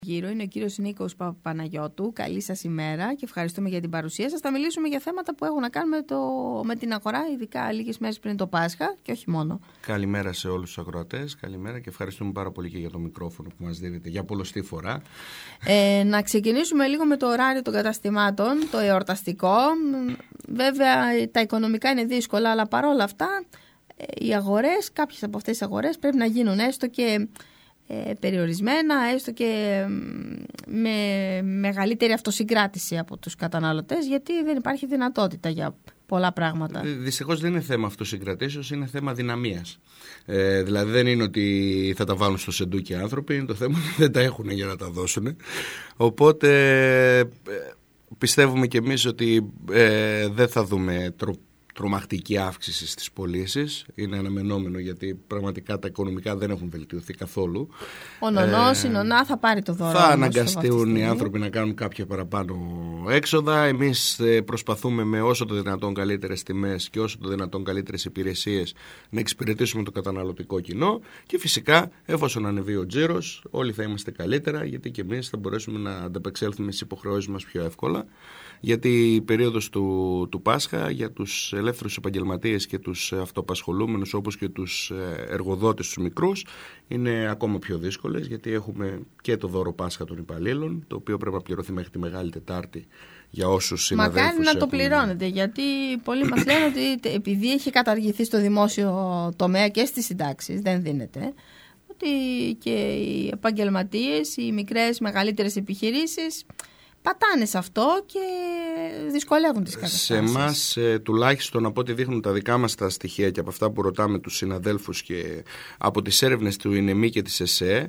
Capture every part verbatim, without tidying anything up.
Γύρω είναι ο κύριος Νίκος Παπαναγιώτου. Καλή σας ημέρα και ευχαριστούμε για την παρουσία σας. Θα μιλήσουμε για θέματα που έχουν να κάνουν με, το, με την αγορά, ειδικά λίγες μέρες πριν το Πάσχα και όχι μόνο. Καλημέρα σε όλους τους ακροατές. Καλημέρα και ευχαριστούμε πάρα πολύ και για το μικρόφωνο που μας δίνετε για πολλοστή φορά. Ε, να ξεκινήσουμε λίγο με το ωράριο των καταστημάτων, το εορταστικό. Βέβαια τα οικονομικά είναι δύσκολα, αλλά παρόλα αυτά οι αγορές, κάποιες από αυτές τις αγορές πρέπει να γίνουν έστω και Ε, περιορισμένα, έστω και με μεγαλύτερη αυτοσυγκράτηση από τους καταναλωτές, γιατί δεν υπάρχει δυνατότητα για πολλά πράγματα. Δυστυχώς δεν είναι θέμα αυτοσυγκρατήσεως, είναι θέμα δυναμίας. Ε, δηλαδή δεν είναι ότι θα τα βάλουν στο σεντούκι άνθρωποι, είναι το θέμα ότι δεν τα έχουν για να τα δώσουν. Οπότε ε, πιστεύουμε κι εμείς ότι ε, δεν θα δούμε τρόπο τρομακτική αύξηση στις πωλήσεις. Είναι αναμενόμενο, γιατί πραγματικά τα οικονομικά δεν έχουν βελτιωθεί καθόλου. Ο νονός, ε, η νονά θα πάρει το δώρο. Θα αναγκαστούν οι άνθρωποι να κάνουν κάποια παραπάνω έξοδα. Εμείς προσπαθούμε με όσο το δυνατόν καλύτερες τιμές και όσο το δυνατόν καλύτερες υπηρεσίες να εξυπηρετήσουμε το καταναλωτικό κοινό, και φυσικά εφόσον ανεβεί ο τζίρος όλοι θα είμαστε καλύτερα, γιατί και εμείς θα μπορέσουμε να ανταπεξέλθουμε στις υποχρεώσεις μας πιο εύκολα. Γιατί η περίοδος του, του Πάσχα για τους ελεύθερους επαγγελματίες και τους αυτοαπασχολούμενους, όπως και τους εργοδότες τους μικρούς, είναι ακόμα πιο δύσκολες, γιατί έχουμε και το δώρο Πάσχα των υπαλλήλων, το οποίο πρέπει να πληρωθεί μέχρι τη Μεγάλη Τετάρτη για όσους συναδέλφους. Μακάρι να έχουν... το πληρώνετε, γιατί πολλοί μας λένε ότι επειδή έχει καταργηθεί στο δημόσιο τομέα και στις συντάξεις, δεν δίνεται, ότι και οι επαγγελματίες, οι μικρές μεγαλύτερες επιχειρήσεις πατάνε σε αυτό και δυσκολεύουν τις καταστάσεις. Σε εμάς ε, τουλάχιστον από ό,τι δείχνουν τα δικά μας τα στοιχεία και από αυτά που ρωτάμε τους συναδέλφους και από τις έρευνες του ΙΝΕΜΗ και της ΕΣΕ,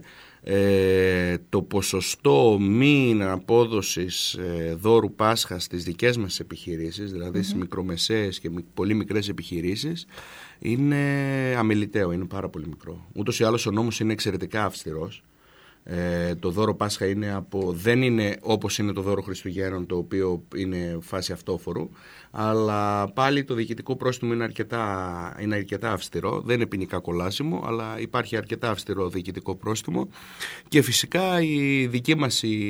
ε, το ποσοστό μη απόδοσης ε, δώρου Πάσχα στις δικές μας επιχειρήσεις, δηλαδή mm-hmm. στις μικρομεσαίες και πολύ μικρές επιχειρήσεις, είναι αμεληταίο, είναι πάρα πολύ μικρό. Ούτως ή άλλως ο νόμος είναι εξαιρετικά αυστηρός. Ε, το δώρο Πάσχα είναι από, δεν είναι όπως είναι το δώρο Χριστουγέννων, το οποίο είναι φάση αυτόφορου, αλλά πάλι το διοικητικό πρόστιμο είναι αρκετά, είναι αρκετά αυστηρό. Δεν είναι ποινικά κολάσιμο, αλλά υπάρχει αρκετά αυστηρό διοικητικό πρόστιμο. Και φυσικά η δική μας η,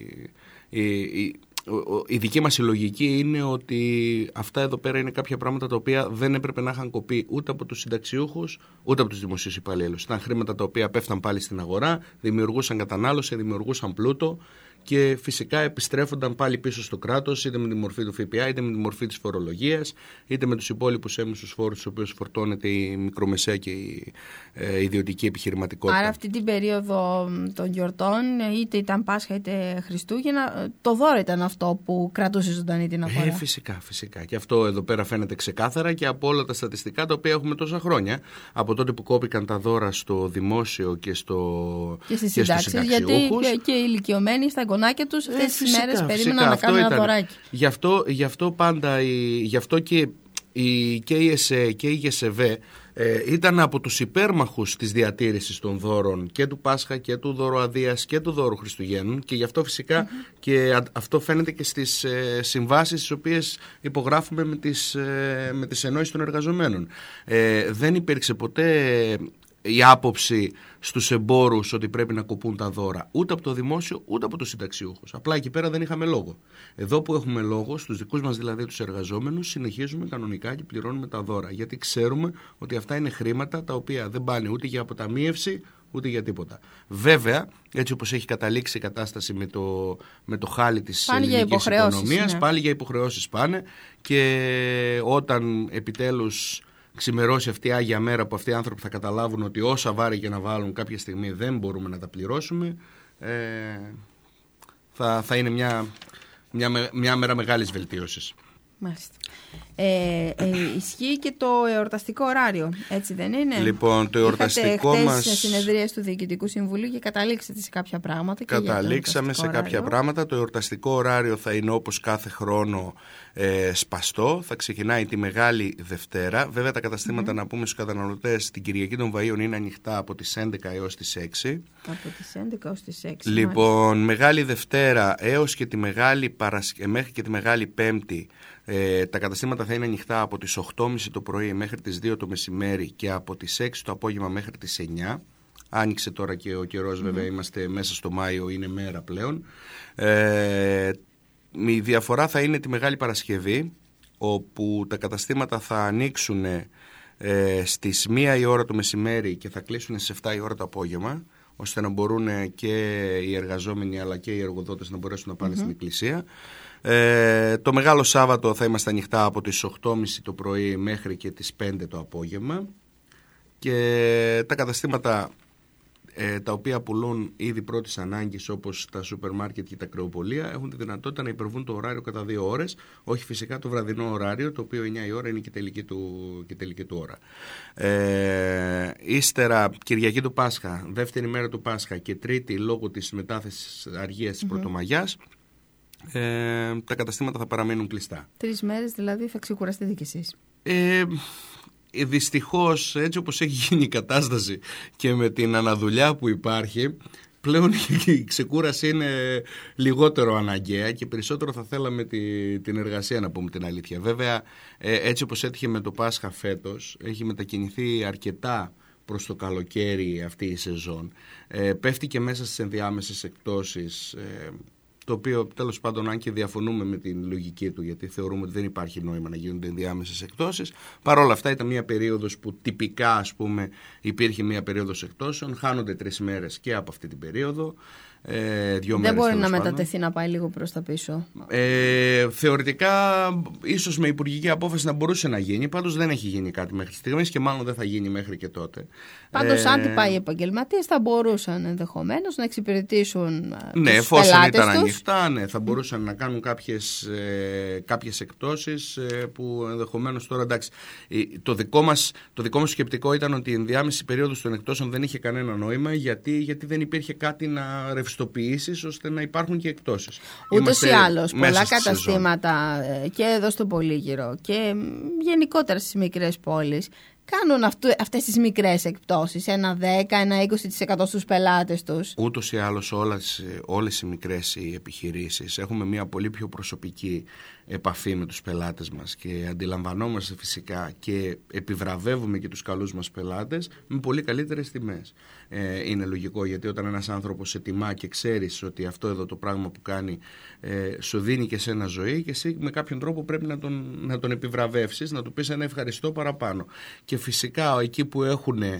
η, η, η δική μας η λογική είναι ότι αυτά εδώ πέρα είναι κάποια πράγματα τα οποία δεν έπρεπε να είχαν κοπεί ούτε από τους συνταξιούχους ούτε από τους δημοσίους υπαλλήλους. Ήταν χρήματα τα οποία πέφταν πάλι στην αγορά, δημιουργούσαν κατανάλωση, δημιουργούσαν πλούτο και φυσικά επιστρέφονταν πάλι πίσω στο κράτος, είτε με τη μορφή του ΦΠΑ, είτε με τη μορφή της φορολογίας, είτε με τους υπόλοιπους έμεσους φόρους, τους οποίους φορτώνεται η μικρομεσαία και η ε, ιδιωτική επιχειρηματικότητα. Άρα αυτή την περίοδο των γιορτών, είτε ήταν Πάσχα είτε Χριστούγεννα, το δώρο ήταν αυτό που κρατούσε ζωντανή την αγορά. Ε, φυσικά, φυσικά. Και αυτό εδώ πέρα φαίνεται ξεκάθαρα και από όλα τα στατιστικά τα οποία έχουμε τόσα χρόνια. Από τότε που κόπηκαν τα δώρα στο δημόσιο και, στο, και στις συντάξεις. Γιατί και, και οι ηλικιωμένοι στα γονάκια τους αυτές τις ε, μέρες περίμεναν να κάνουν ένα δωράκι. Γι' αυτό, γι' αυτό πάντα, η, γι' αυτό και η, και η ΕΣΕ και η ΓΕΣΕΒ ε, ήταν από τους υπέρμαχους της διατήρησης των δώρων και του Πάσχα και του δώρου Αδείας και του δώρου Χριστουγέννων, και γι' αυτό φυσικά mm-hmm. και α, αυτό φαίνεται και στις ε, συμβάσεις τις οποίες υπογράφουμε με τις, ε, με τις ενώσεις των εργαζομένων. Ε, δεν υπήρξε ποτέ η άποψη στους εμπόρους ότι πρέπει να κοπούν τα δώρα, ούτε από το δημόσιο ούτε από τους συνταξιούχους. Απλά εκεί πέρα δεν είχαμε λόγο. Εδώ που έχουμε λόγο, στους δικούς μας δηλαδή τους εργαζόμενους, συνεχίζουμε κανονικά και πληρώνουμε τα δώρα. Γιατί ξέρουμε ότι αυτά είναι χρήματα τα οποία δεν πάνε ούτε για αποταμίευση ούτε για τίποτα. Βέβαια, έτσι όπως έχει καταλήξει η κατάσταση με το, με το χάλι της ελληνικής οικονομίας, ναι. πάλι για υποχρεώσεις πάνε, και όταν επιτέλους ξημερώσει αυτή η άγια μέρα που αυτοί οι άνθρωποι θα καταλάβουν ότι όσα βάρη και να βάλουν κάποια στιγμή δεν μπορούμε να τα πληρώσουμε, ε, θα, θα είναι μια, μια, μια μέρα μεγάλης βελτίωσης. Μάλιστα. Ε, ε, ισχύει και το εορταστικό ωράριο, έτσι δεν είναι? Λοιπόν, το εορταστικό Είχατε μας... χτες συνεδρίες του Διοικητικού Συμβουλίου και καταλήξατε σε κάποια πράγματα. Καταλήξαμε σε ωράριο. κάποια πράγματα. Το εορταστικό ωράριο θα είναι όπως κάθε χρόνο ε, σπαστό. Θα ξεκινάει τη Μεγάλη Δευτέρα. Βέβαια τα καταστήματα, mm-hmm. να πούμε στους καταναλωτές, την Κυριακή των Βαΐων είναι ανοιχτά από τις έντεκα έως τις έξι. Από τις έντεκα έως τις έξι. Λοιπόν, μάλιστα. Μεγάλη Δευτέρα έως και τη Μεγάλη Παρασκευή, μέχρι και τη Μεγάλη Πέμπτη, Ε, τα καταστήματα θα είναι ανοιχτά από τις οκτώ και μισή το πρωί μέχρι τις δύο το μεσημέρι και από τις έξι το απόγευμα μέχρι τις εννιά. Άνοιξε τώρα και ο καιρός, mm-hmm. βέβαια είμαστε μέσα στο Μάιο, είναι μέρα πλέον. Ε, η διαφορά θα είναι τη Μεγάλη Παρασκευή, όπου τα καταστήματα θα ανοίξουν ε, στις μία η ώρα το μεσημέρι και θα κλείσουν στις εφτά η ώρα το απόγευμα, ώστε να μπορούν και οι εργαζόμενοι αλλά και οι εργοδότες να μπορέσουν να πάνε mm-hmm. στην εκκλησία. Ε, το Μεγάλο Σάββατο θα είμαστε ανοιχτά από τις οκτώ και μισή το πρωί μέχρι και τις πέντε το απόγευμα, και τα καταστήματα ε, τα οποία πουλούν είδη πρώτης ανάγκης, όπως τα σούπερ μάρκετ και τα κρεοπολία, έχουν τη δυνατότητα να υπερβούν το ωράριο κατά δύο ώρες, όχι φυσικά το βραδινό ωράριο, το οποίο εννιά η ώρα είναι και τελική του, και τελική του ώρα. Ε, ύστερα Κυριακή του Πάσχα, δεύτερη μέρα του Πάσχα και τρίτη λόγω της μετάθεσης αργίας της mm-hmm. Πρωτομαγιάς, ε, τα καταστήματα θα παραμένουν κλειστά. Τρεις μέρες δηλαδή θα ξεκουραστείτε κι εσείς. Ε, Δυστυχώς, έτσι όπως έχει γίνει η κατάσταση και με την αναδουλειά που υπάρχει, πλέον η ξεκούραση είναι λιγότερο αναγκαία και περισσότερο θα θέλαμε τη, την εργασία, να πούμε την αλήθεια. Βέβαια, έτσι όπως έτυχε με το Πάσχα φέτος, έχει μετακινηθεί αρκετά προς το καλοκαίρι αυτή η σεζόν. Ε, πέφτει και μέσα στις ενδιάμεσες εκτόσεις, ε, το οποίο τέλος πάντων, αν και διαφωνούμε με την λογική του, γιατί θεωρούμε ότι δεν υπάρχει νόημα να γίνονται ενδιάμεσες εκτόσεις, παρόλα αυτά ήταν μια περίοδος που τυπικά, ας πούμε, υπήρχε μια περίοδος εκτόσεων, χάνονται τρεις μέρες και από αυτή την περίοδο. Ε, δύο δεν μπορεί να πάνω. μετατεθεί να πάει λίγο προς τα πίσω. Ε, θεωρητικά, ίσως με υπουργική απόφαση να μπορούσε να γίνει. Πάντως δεν έχει γίνει κάτι μέχρι στιγμής και μάλλον δεν θα γίνει μέχρι και τότε. Πάντως, ε, αν τι πάει οι επαγγελματίες, θα μπορούσαν ενδεχομένως να εξυπηρετήσουν. Ναι, τους εφόσον ήταν τους. ανοιχτά, ναι, θα μπορούσαν mm. να κάνουν κάποιες, ε, κάποιες εκτόσεις ε, που ενδεχομένως τώρα, εντάξει, το δικό μας, το δικό μας σκεπτικό ήταν ότι η ενδιάμεση περίοδος των εκτόσεων δεν είχε κανένα νόημα, γιατί, γιατί δεν υπήρχε κάτι να ρευστοποιήσεις ώστε να υπάρχουν και εκτόσεις. Ούτως ή άλλως, πολλά καταστήματα και εδώ στο Πολύγυρο και γενικότερα στις μικρές πόλεις κάνουν αυτού, αυτές τις μικρές εκπτώσεις, ένα δέκα, ένα είκοσι τοις εκατό στους πελάτες τους. Ούτως ή άλλως όλες, όλες οι μικρές οι επιχειρήσεις έχουμε μια πολύ πιο προσωπική επαφή με τους πελάτες μας και αντιλαμβανόμαστε φυσικά και επιβραβεύουμε και τους καλούς μας πελάτες με πολύ καλύτερες τιμές. Ε, είναι λογικό, γιατί όταν ένας άνθρωπος σε τιμά και ξέρεις ότι αυτό εδώ το πράγμα που κάνει ε, σου δίνει και σε ένα ζωή, και εσύ με κάποιον τρόπο πρέπει να τον, να τον επιβραβεύσεις, να του πεις ένα ευχαριστώ παραπάνω. Και φυσικά εκεί που, έχουν, ε,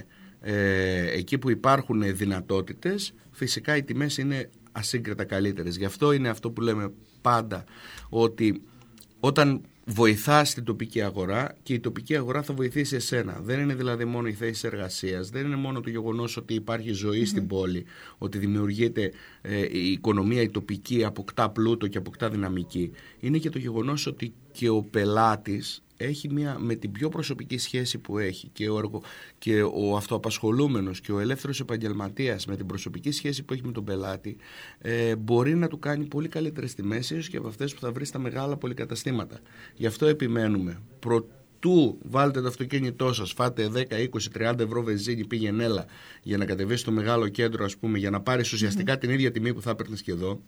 εκεί που υπάρχουν δυνατότητες, φυσικά οι τιμές είναι ασύγκριτα καλύτερες. Γι' αυτό είναι αυτό που λέμε πάντα, ότι όταν βοηθάς την τοπική αγορά, και η τοπική αγορά θα βοηθήσει εσένα. Δεν είναι δηλαδή μόνο η θέση εργασίας, δεν είναι μόνο το γεγονός ότι υπάρχει ζωή mm-hmm. στην πόλη, ότι δημιουργείται ε, η οικονομία, η τοπική αποκτά πλούτο και αποκτά δυναμική. Είναι και το γεγονός ότι και ο πελάτης έχει μια, με την πιο προσωπική σχέση που έχει, και ο, εργο, και ο αυτοαπασχολούμενος και ο ελεύθερος επαγγελματίας με την προσωπική σχέση που έχει με τον πελάτη, ε, μπορεί να του κάνει πολύ καλύτερες τιμές, ίσως και από αυτές που θα βρει στα μεγάλα πολυκαταστήματα. Γι' αυτό επιμένουμε. Προτού βάλτε το αυτοκίνητό σας, φάτε δέκα, είκοσι, τριάντα ευρώ βενζίνη, πήγαινε έλα, για να κατεβείς στο μεγάλο κέντρο, ας πούμε, για να πάρεις ουσιαστικά mm-hmm. την ίδια τιμή που θα έπαιρνες και εδώ.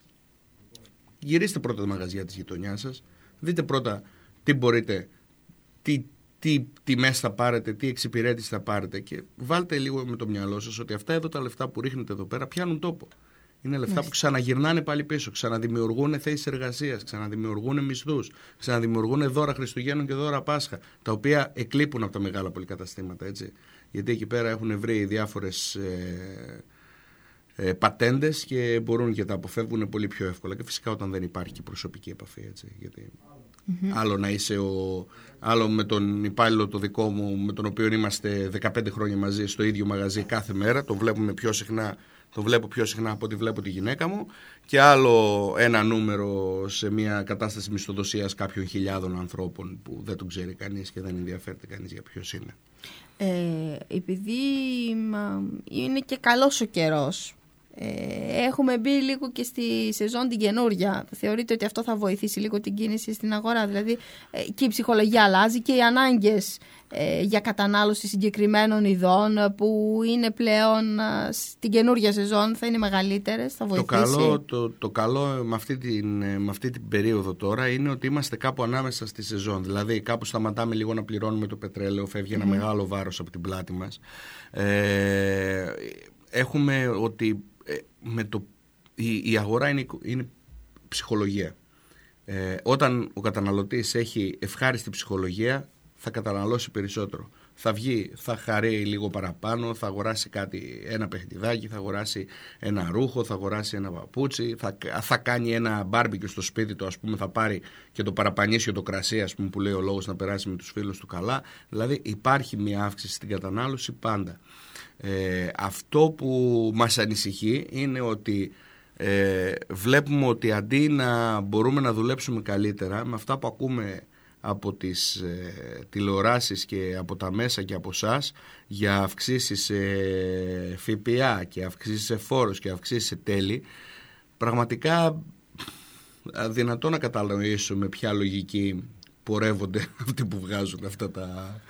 Γυρίστε πρώτα τα μαγαζιά της γειτονιάς σας, δείτε πρώτα τι μπορείτε, τι, τι τιμές θα πάρετε, τι εξυπηρέτηση θα πάρετε, και βάλτε λίγο με το μυαλό σας ότι αυτά εδώ τα λεφτά που ρίχνετε εδώ πέρα πιάνουν τόπο. Είναι λεφτά Μάλιστα. που ξαναγυρνάνε πάλι πίσω, ξαναδημιουργούν θέσεις εργασίας, ξαναδημιουργούν μισθούς, ξαναδημιουργούν δώρα Χριστουγέννων και δώρα Πάσχα, τα οποία εκλείπουν από τα μεγάλα πολυκαταστήματα, έτσι. Γιατί εκεί πέρα έχουν βρει διάφορες ε, ε, πατέντες και μπορούν και τα αποφεύγουν πολύ πιο εύκολα. Και φυσικά όταν δεν υπάρχει και προσωπική επαφή, έτσι. Γιατί mm-hmm. άλλο να είσαι ο, άλλο με τον υπάλληλο το δικό μου, με τον οποίο είμαστε δεκαπέντε χρόνια μαζί στο ίδιο μαγαζί κάθε μέρα, το βλέπουμε πιο συχνά. Το βλέπω πιο συχνά από ό,τι βλέπω τη γυναίκα μου, και άλλο ένα νούμερο σε μια κατάσταση μισθοδοσίας κάποιων χιλιάδων ανθρώπων που δεν τον ξέρει κανείς και δεν ενδιαφέρεται κανείς για ποιος είναι. Ε, επειδή είναι και καλός ο καιρός, ε, έχουμε μπει λίγο και στη σεζόν την καινούρια. Θεωρείτε ότι αυτό θα βοηθήσει λίγο την κίνηση στην αγορά? Δηλαδή ε, και η ψυχολογία αλλάζει και οι ανάγκες ε, για κατανάλωση συγκεκριμένων ειδών που είναι πλέον ε, στην καινούρια σεζόν θα είναι μεγαλύτερες, θα βοηθήσει. Το καλό, το, το καλό με, αυτή την, με αυτή την περίοδο τώρα είναι ότι είμαστε κάπου ανάμεσα στη σεζόν. Δηλαδή κάπου σταματάμε λίγο να πληρώνουμε το πετρέλαιο, φεύγει mm-hmm. ένα μεγάλο βάρος από την πλάτη μας. Ε, έχουμε ότι ε, με το, η, η αγορά είναι, είναι ψυχολογία. Ε, όταν ο καταναλωτής έχει ευχάριστη ψυχολογία, θα καταναλώσει περισσότερο. Θα βγει, θα χαρεί λίγο παραπάνω, θα αγοράσει κάτι, ένα παιχνιδάκι, θα αγοράσει ένα ρούχο, θα αγοράσει ένα παπούτσι, θα, θα κάνει ένα μπάρμπικιου στο σπίτι του, ας πούμε, θα πάρει και το παραπανίσιο το κρασί, ας πούμε, που λέει ο λόγος, να περάσει με τους φίλους του καλά. Δηλαδή υπάρχει μια αύξηση στην κατανάλωση πάντα. Ε, αυτό που μας ανησυχεί είναι ότι ε, βλέπουμε ότι αντί να μπορούμε να δουλέψουμε καλύτερα με αυτά που ακούμε από τις ε, τηλεοράσεις και από τα μέσα και από εσάς για αυξήσεις σε ΦΠΑ και αυξήσεις σε φόρους και αυξήσεις σε τέλη, πραγματικά αδυνατό να κατανοήσω με ποια λογική πορεύονται αυτοί που βγάζουν αυτά τα,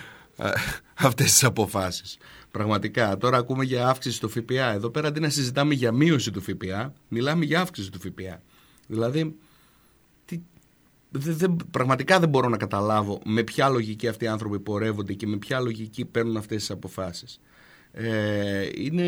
αυτές τις αποφάσεις. Πραγματικά, τώρα ακούμε για αύξηση του ΦΠΑ. Εδώ πέρα αντί να συζητάμε για μείωση του ΦΠΑ, μιλάμε για αύξηση του ΦΠΑ. Δηλαδή, τι, δε, δε, πραγματικά δεν μπορώ να καταλάβω με ποια λογική αυτοί οι άνθρωποι πορεύονται και με ποια λογική παίρνουν αυτές τις αποφάσεις. Ε, είναι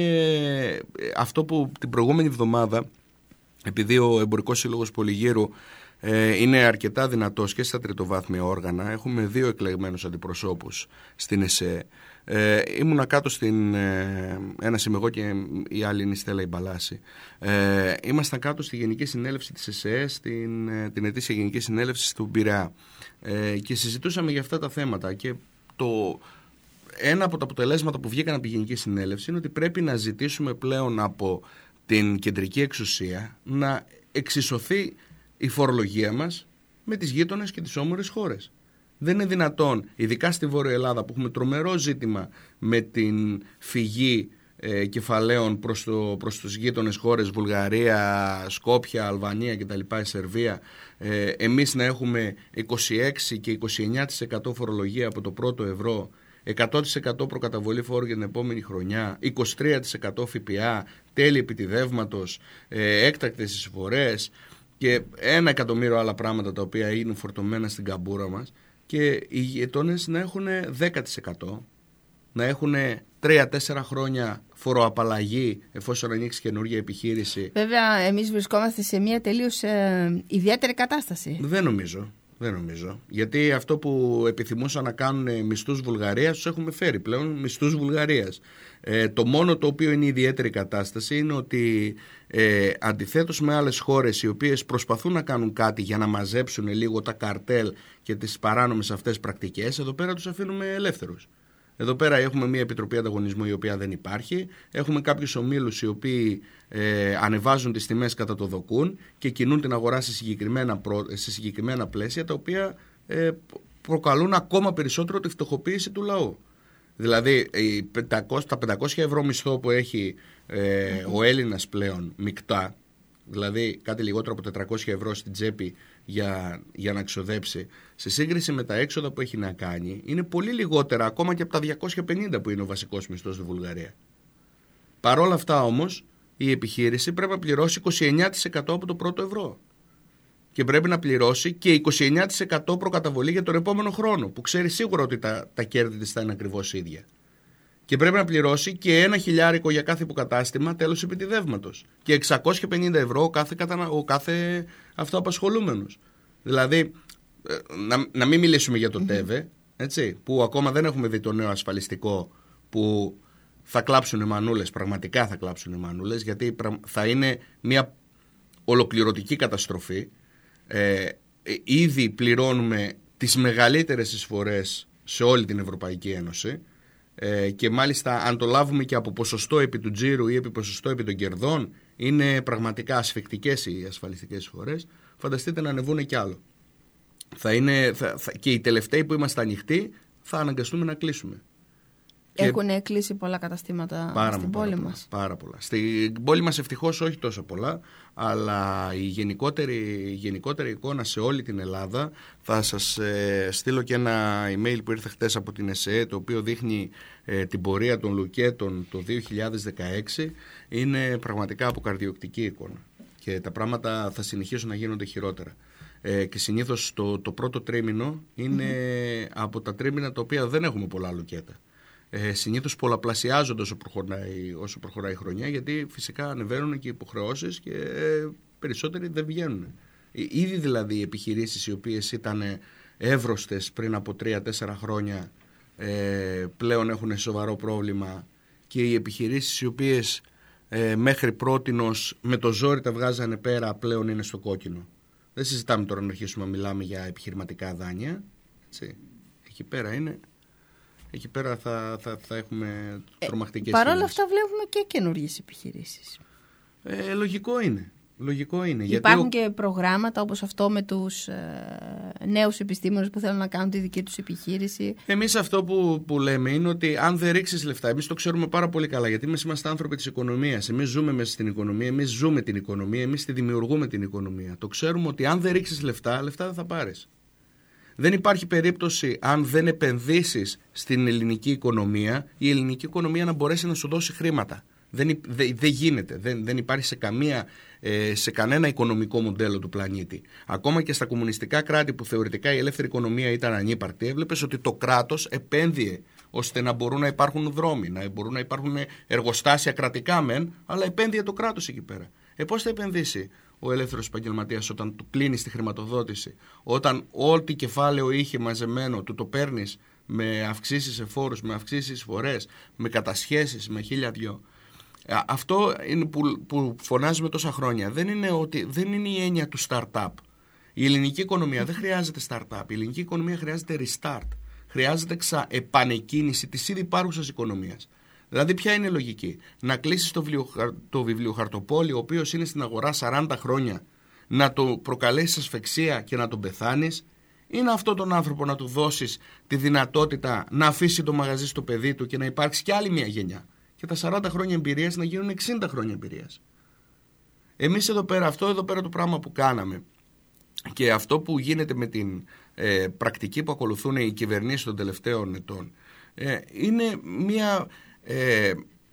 αυτό που την προηγούμενη εβδομάδα, επειδή ο Εμπορικός Σύλλογος Πολυγύρου ε, είναι αρκετά δυνατός και στα τριτοβάθμια όργανα, έχουμε δύο εκλεγμένους αντιπροσώπους στην ΕΣΕ. Ε, ήμουνα κάτω στην, ε, ένας είμαι εγώ και η άλλη είναι η Στέλλα Ιμπαλάση. Ε, ήμασταν κάτω στη Γενική Συνέλευση της ΕΣΕ, στην, ε, την ετήσια Γενική Συνέλευση του Πειραιά, ε, και συζητούσαμε για αυτά τα θέματα, και το, ένα από τα αποτελέσματα που βγήκαν από τη Γενική Συνέλευση είναι ότι πρέπει να ζητήσουμε πλέον από την κεντρική εξουσία να εξισωθεί η φορολογία μας με τις γείτονες και τις όμορες χώρες. Δεν είναι δυνατόν, ειδικά στη Βόρεια Ελλάδα που έχουμε τρομερό ζήτημα με την φυγή ε, κεφαλαίων προς, το, προς τους γείτονες χώρες, Βουλγαρία, Σκόπια, Αλβανία κτλ, η Σερβία, ε, εμείς να έχουμε είκοσι έξι και είκοσι εννέα τοις εκατό φορολογία από το πρώτο ευρώ, εκατό τοις εκατό προκαταβολή φόρου για την επόμενη χρονιά, είκοσι τρία τοις εκατό ΦΠΑ, τέλη επιτιδεύματος, ε, έκτακτες εισφορές και ένα εκατομμύριο άλλα πράγματα τα οποία είναι φορτωμένα στην καμπούρα μας, και οι γειτόνες να έχουν δέκα τοις εκατό, να έχουν τρία τέσσερα χρόνια φοροαπαλλαγή εφόσον ανοίξει καινούργια επιχείρηση. Βέβαια, εμείς βρισκόμαστε σε μια τελείως ε, ιδιαίτερη κατάσταση. Δεν νομίζω. Δεν νομίζω. Γιατί αυτό που επιθυμούσαν να κάνουν μισθούς Βουλγαρίας, τους έχουμε φέρει πλέον μισθούς Βουλγαρίας. Ε, το μόνο το οποίο είναι ιδιαίτερη κατάσταση είναι ότι ε, αντιθέτως με άλλες χώρες οι οποίες προσπαθούν να κάνουν κάτι για να μαζέψουν λίγο τα καρτέλ και τις παράνομες αυτές πρακτικές, εδώ πέρα τους αφήνουμε ελεύθερους. Εδώ πέρα έχουμε μια επιτροπή ανταγωνισμού η οποία δεν υπάρχει. Έχουμε κάποιους ομίλους οι οποίοι ε, ανεβάζουν τις τιμές κατά το δοκούν και κινούν την αγορά σε συγκεκριμένα, προ, σε συγκεκριμένα πλαίσια, τα οποία ε, προκαλούν ακόμα περισσότερο τη φτωχοποίηση του λαού. Δηλαδή τα πεντακόσια ευρώ μισθό που έχει ε, ο Έλληνας πλέον μεικτά, δηλαδή κάτι λιγότερο από τετρακόσια ευρώ στην τσέπη για, για να ξοδέψει, σε σύγκριση με τα έξοδα που έχει να κάνει, είναι πολύ λιγότερα ακόμα και από τα διακόσια πενήντα που είναι ο βασικός μισθός στη Βουλγαρία. Παρ' όλα αυτά όμως η επιχείρηση πρέπει να πληρώσει είκοσι εννέα τοις εκατό από το πρώτο ευρώ και πρέπει να πληρώσει και είκοσι εννέα τοις εκατό προκαταβολή για τον επόμενο χρόνο, που ξέρει σίγουρα ότι τα, τα κέρδη της θα είναι ακριβώς ίδια. Και πρέπει να πληρώσει και ένα χιλιάρικο για κάθε υποκατάστημα τέλος επιτιδεύματος και εξακόσια πενήντα ευρώ ο κάθε, κατανα... ο κάθε αυτοαπασχολούμενος. Δηλαδή, να, να μην μιλήσουμε για το ΤΕΒΕ, έτσι, που ακόμα δεν έχουμε δει το νέο ασφαλιστικό, που θα κλάψουν οι μανούλες, πραγματικά θα κλάψουν οι μανούλες, γιατί θα είναι μια ολοκληρωτική καταστροφή. Ε, ήδη πληρώνουμε τις μεγαλύτερες εισφορές σε όλη την Ευρωπαϊκή Ένωση. Ε, και μάλιστα αν το λάβουμε και από ποσοστό επί του τζίρου ή επί ποσοστό επί των κερδών, είναι πραγματικά ασφικτικές οι ασφαλιστικές εισφορές. Φανταστείτε να ανεβούν κι άλλο. Θα είναι, θα, θα, και οι τελευταίοι που είμαστε ανοιχτοί θα αναγκαστούμε να κλείσουμε. Έχουν και... κλείσει πολλά καταστήματα πάρα στην πάρα πόλη πολλά, μας. Πάρα πολλά. Στην πόλη μας ευτυχώς όχι τόσο πολλά, αλλά η γενικότερη, η γενικότερη εικόνα σε όλη την Ελλάδα, θα σας ε, στείλω και ένα email που ήρθε χτες από την ΕΣΕ, το οποίο δείχνει ε, την πορεία των λουκέτων το δύο χιλιάδες δεκαέξι, είναι πραγματικά αποκαρδιοκτική εικόνα και τα πράγματα θα συνεχίσουν να γίνονται χειρότερα. Ε, και συνήθως το, το πρώτο τρίμηνο είναι mm-hmm. από τα τρίμηνα τα οποία δεν έχουμε πολλά λουκέτα. ε, συνήθως πολλαπλασιάζονται όσο προχωράει, όσο προχωράει η χρονιά, γιατί φυσικά ανεβαίνουν και οι υποχρεώσεις και ε, περισσότεροι δεν βγαίνουν. Ήδη δηλαδή οι επιχειρήσεις οι οποίες ήταν εύρωστες πριν από τρία τέσσερα χρόνια ε, πλέον έχουν σοβαρό πρόβλημα, και οι επιχειρήσεις οι οποίες ε, μέχρι πρότινος με το ζόρι τα βγάζανε πέρα πλέον είναι στο κόκκινο. Δεν συζητάμε τώρα να αρχίσουμε να μιλάμε για επιχειρηματικά δάνεια. Έτσι. Εκεί πέρα είναι... Εκεί πέρα θα, θα, θα έχουμε τρομακτικές ε, Παρ' όλα αυτά βλέπουμε και καινούργιες επιχειρήσεις. Ε, λογικό είναι. Λογικό είναι. Υπάρχουν γιατί και προγράμματα όπως αυτό με τους ε, νέους επιστήμονες που θέλουν να κάνουν τη δική τους επιχείρηση. Εμείς αυτό που, που λέμε είναι ότι αν δεν ρίξεις λεφτά, εμείς το ξέρουμε πάρα πολύ καλά, γιατί εμείς είμαστε άνθρωποι της οικονομίας. Εμείς ζούμε μέσα στην οικονομία, εμείς ζούμε την οικονομία, εμείς τη δημιουργούμε την οικονομία. Το ξέρουμε ότι αν δεν ρίξεις λεφτά, λεφτά δεν θα πάρεις. Δεν υπάρχει περίπτωση, αν δεν επενδύσεις στην ελληνική οικονομία, η ελληνική οικονομία να μπορέσει να σου δώσει χρήματα. Δεν, δεν, δεν γίνεται, δεν, δεν υπάρχει σε, καμία, ε, σε κανένα οικονομικό μοντέλο του πλανήτη. Ακόμα και στα κομμουνιστικά κράτη που θεωρητικά η ελεύθερη οικονομία ήταν ανύπαρκτη, έβλεπες ότι το κράτος επένδυε ώστε να μπορούν να υπάρχουν δρόμοι, να μπορούν να υπάρχουν εργοστάσια κρατικά μεν, αλλά επένδυε το κράτος εκεί πέρα. Ε, πώς θα επενδύσει ο ελεύθερος επαγγελματίας όταν του κλείνει τη χρηματοδότηση, όταν ό,τι κεφάλαιο είχε μαζεμένο του το παίρνεις με αυξήσεις σε φόρους, με αυξήσεις εισφορές, με κατασχέσεις, με χίλια δυο. Αυτό είναι που, που φωνάζουμε τόσα χρόνια. Δεν είναι, ότι, δεν είναι η έννοια του start-up. Η ελληνική οικονομία δεν χρειάζεται start-up. Η ελληνική οικονομία χρειάζεται restart. Χρειάζεται ξα, επανεκκίνηση της ήδη υπάρχουσας οικονομίας. Δηλαδή, ποια είναι η λογική? Να κλείσεις το, βιβλιο, το βιβλιοχαρτοπόλι, ο οποίος είναι στην αγορά σαράντα χρόνια, να το προκαλέσεις ασφυξία και να τον πεθάνεις, ή να αυτόν τον άνθρωπο να του δώσεις τη δυνατότητα να αφήσει το μαγαζί στο παιδί του και να υπάρξει κι άλλη μια γενιά? Και τα σαράντα χρόνια εμπειρίας να γίνουν εξήντα χρόνια εμπειρίας. Εμείς εδώ πέρα, αυτό εδώ πέρα το πράγμα που κάναμε και αυτό που γίνεται με την ε, πρακτική που ακολουθούν οι κυβερνήσεις των τελευταίων ετών, ε, είναι μια ε,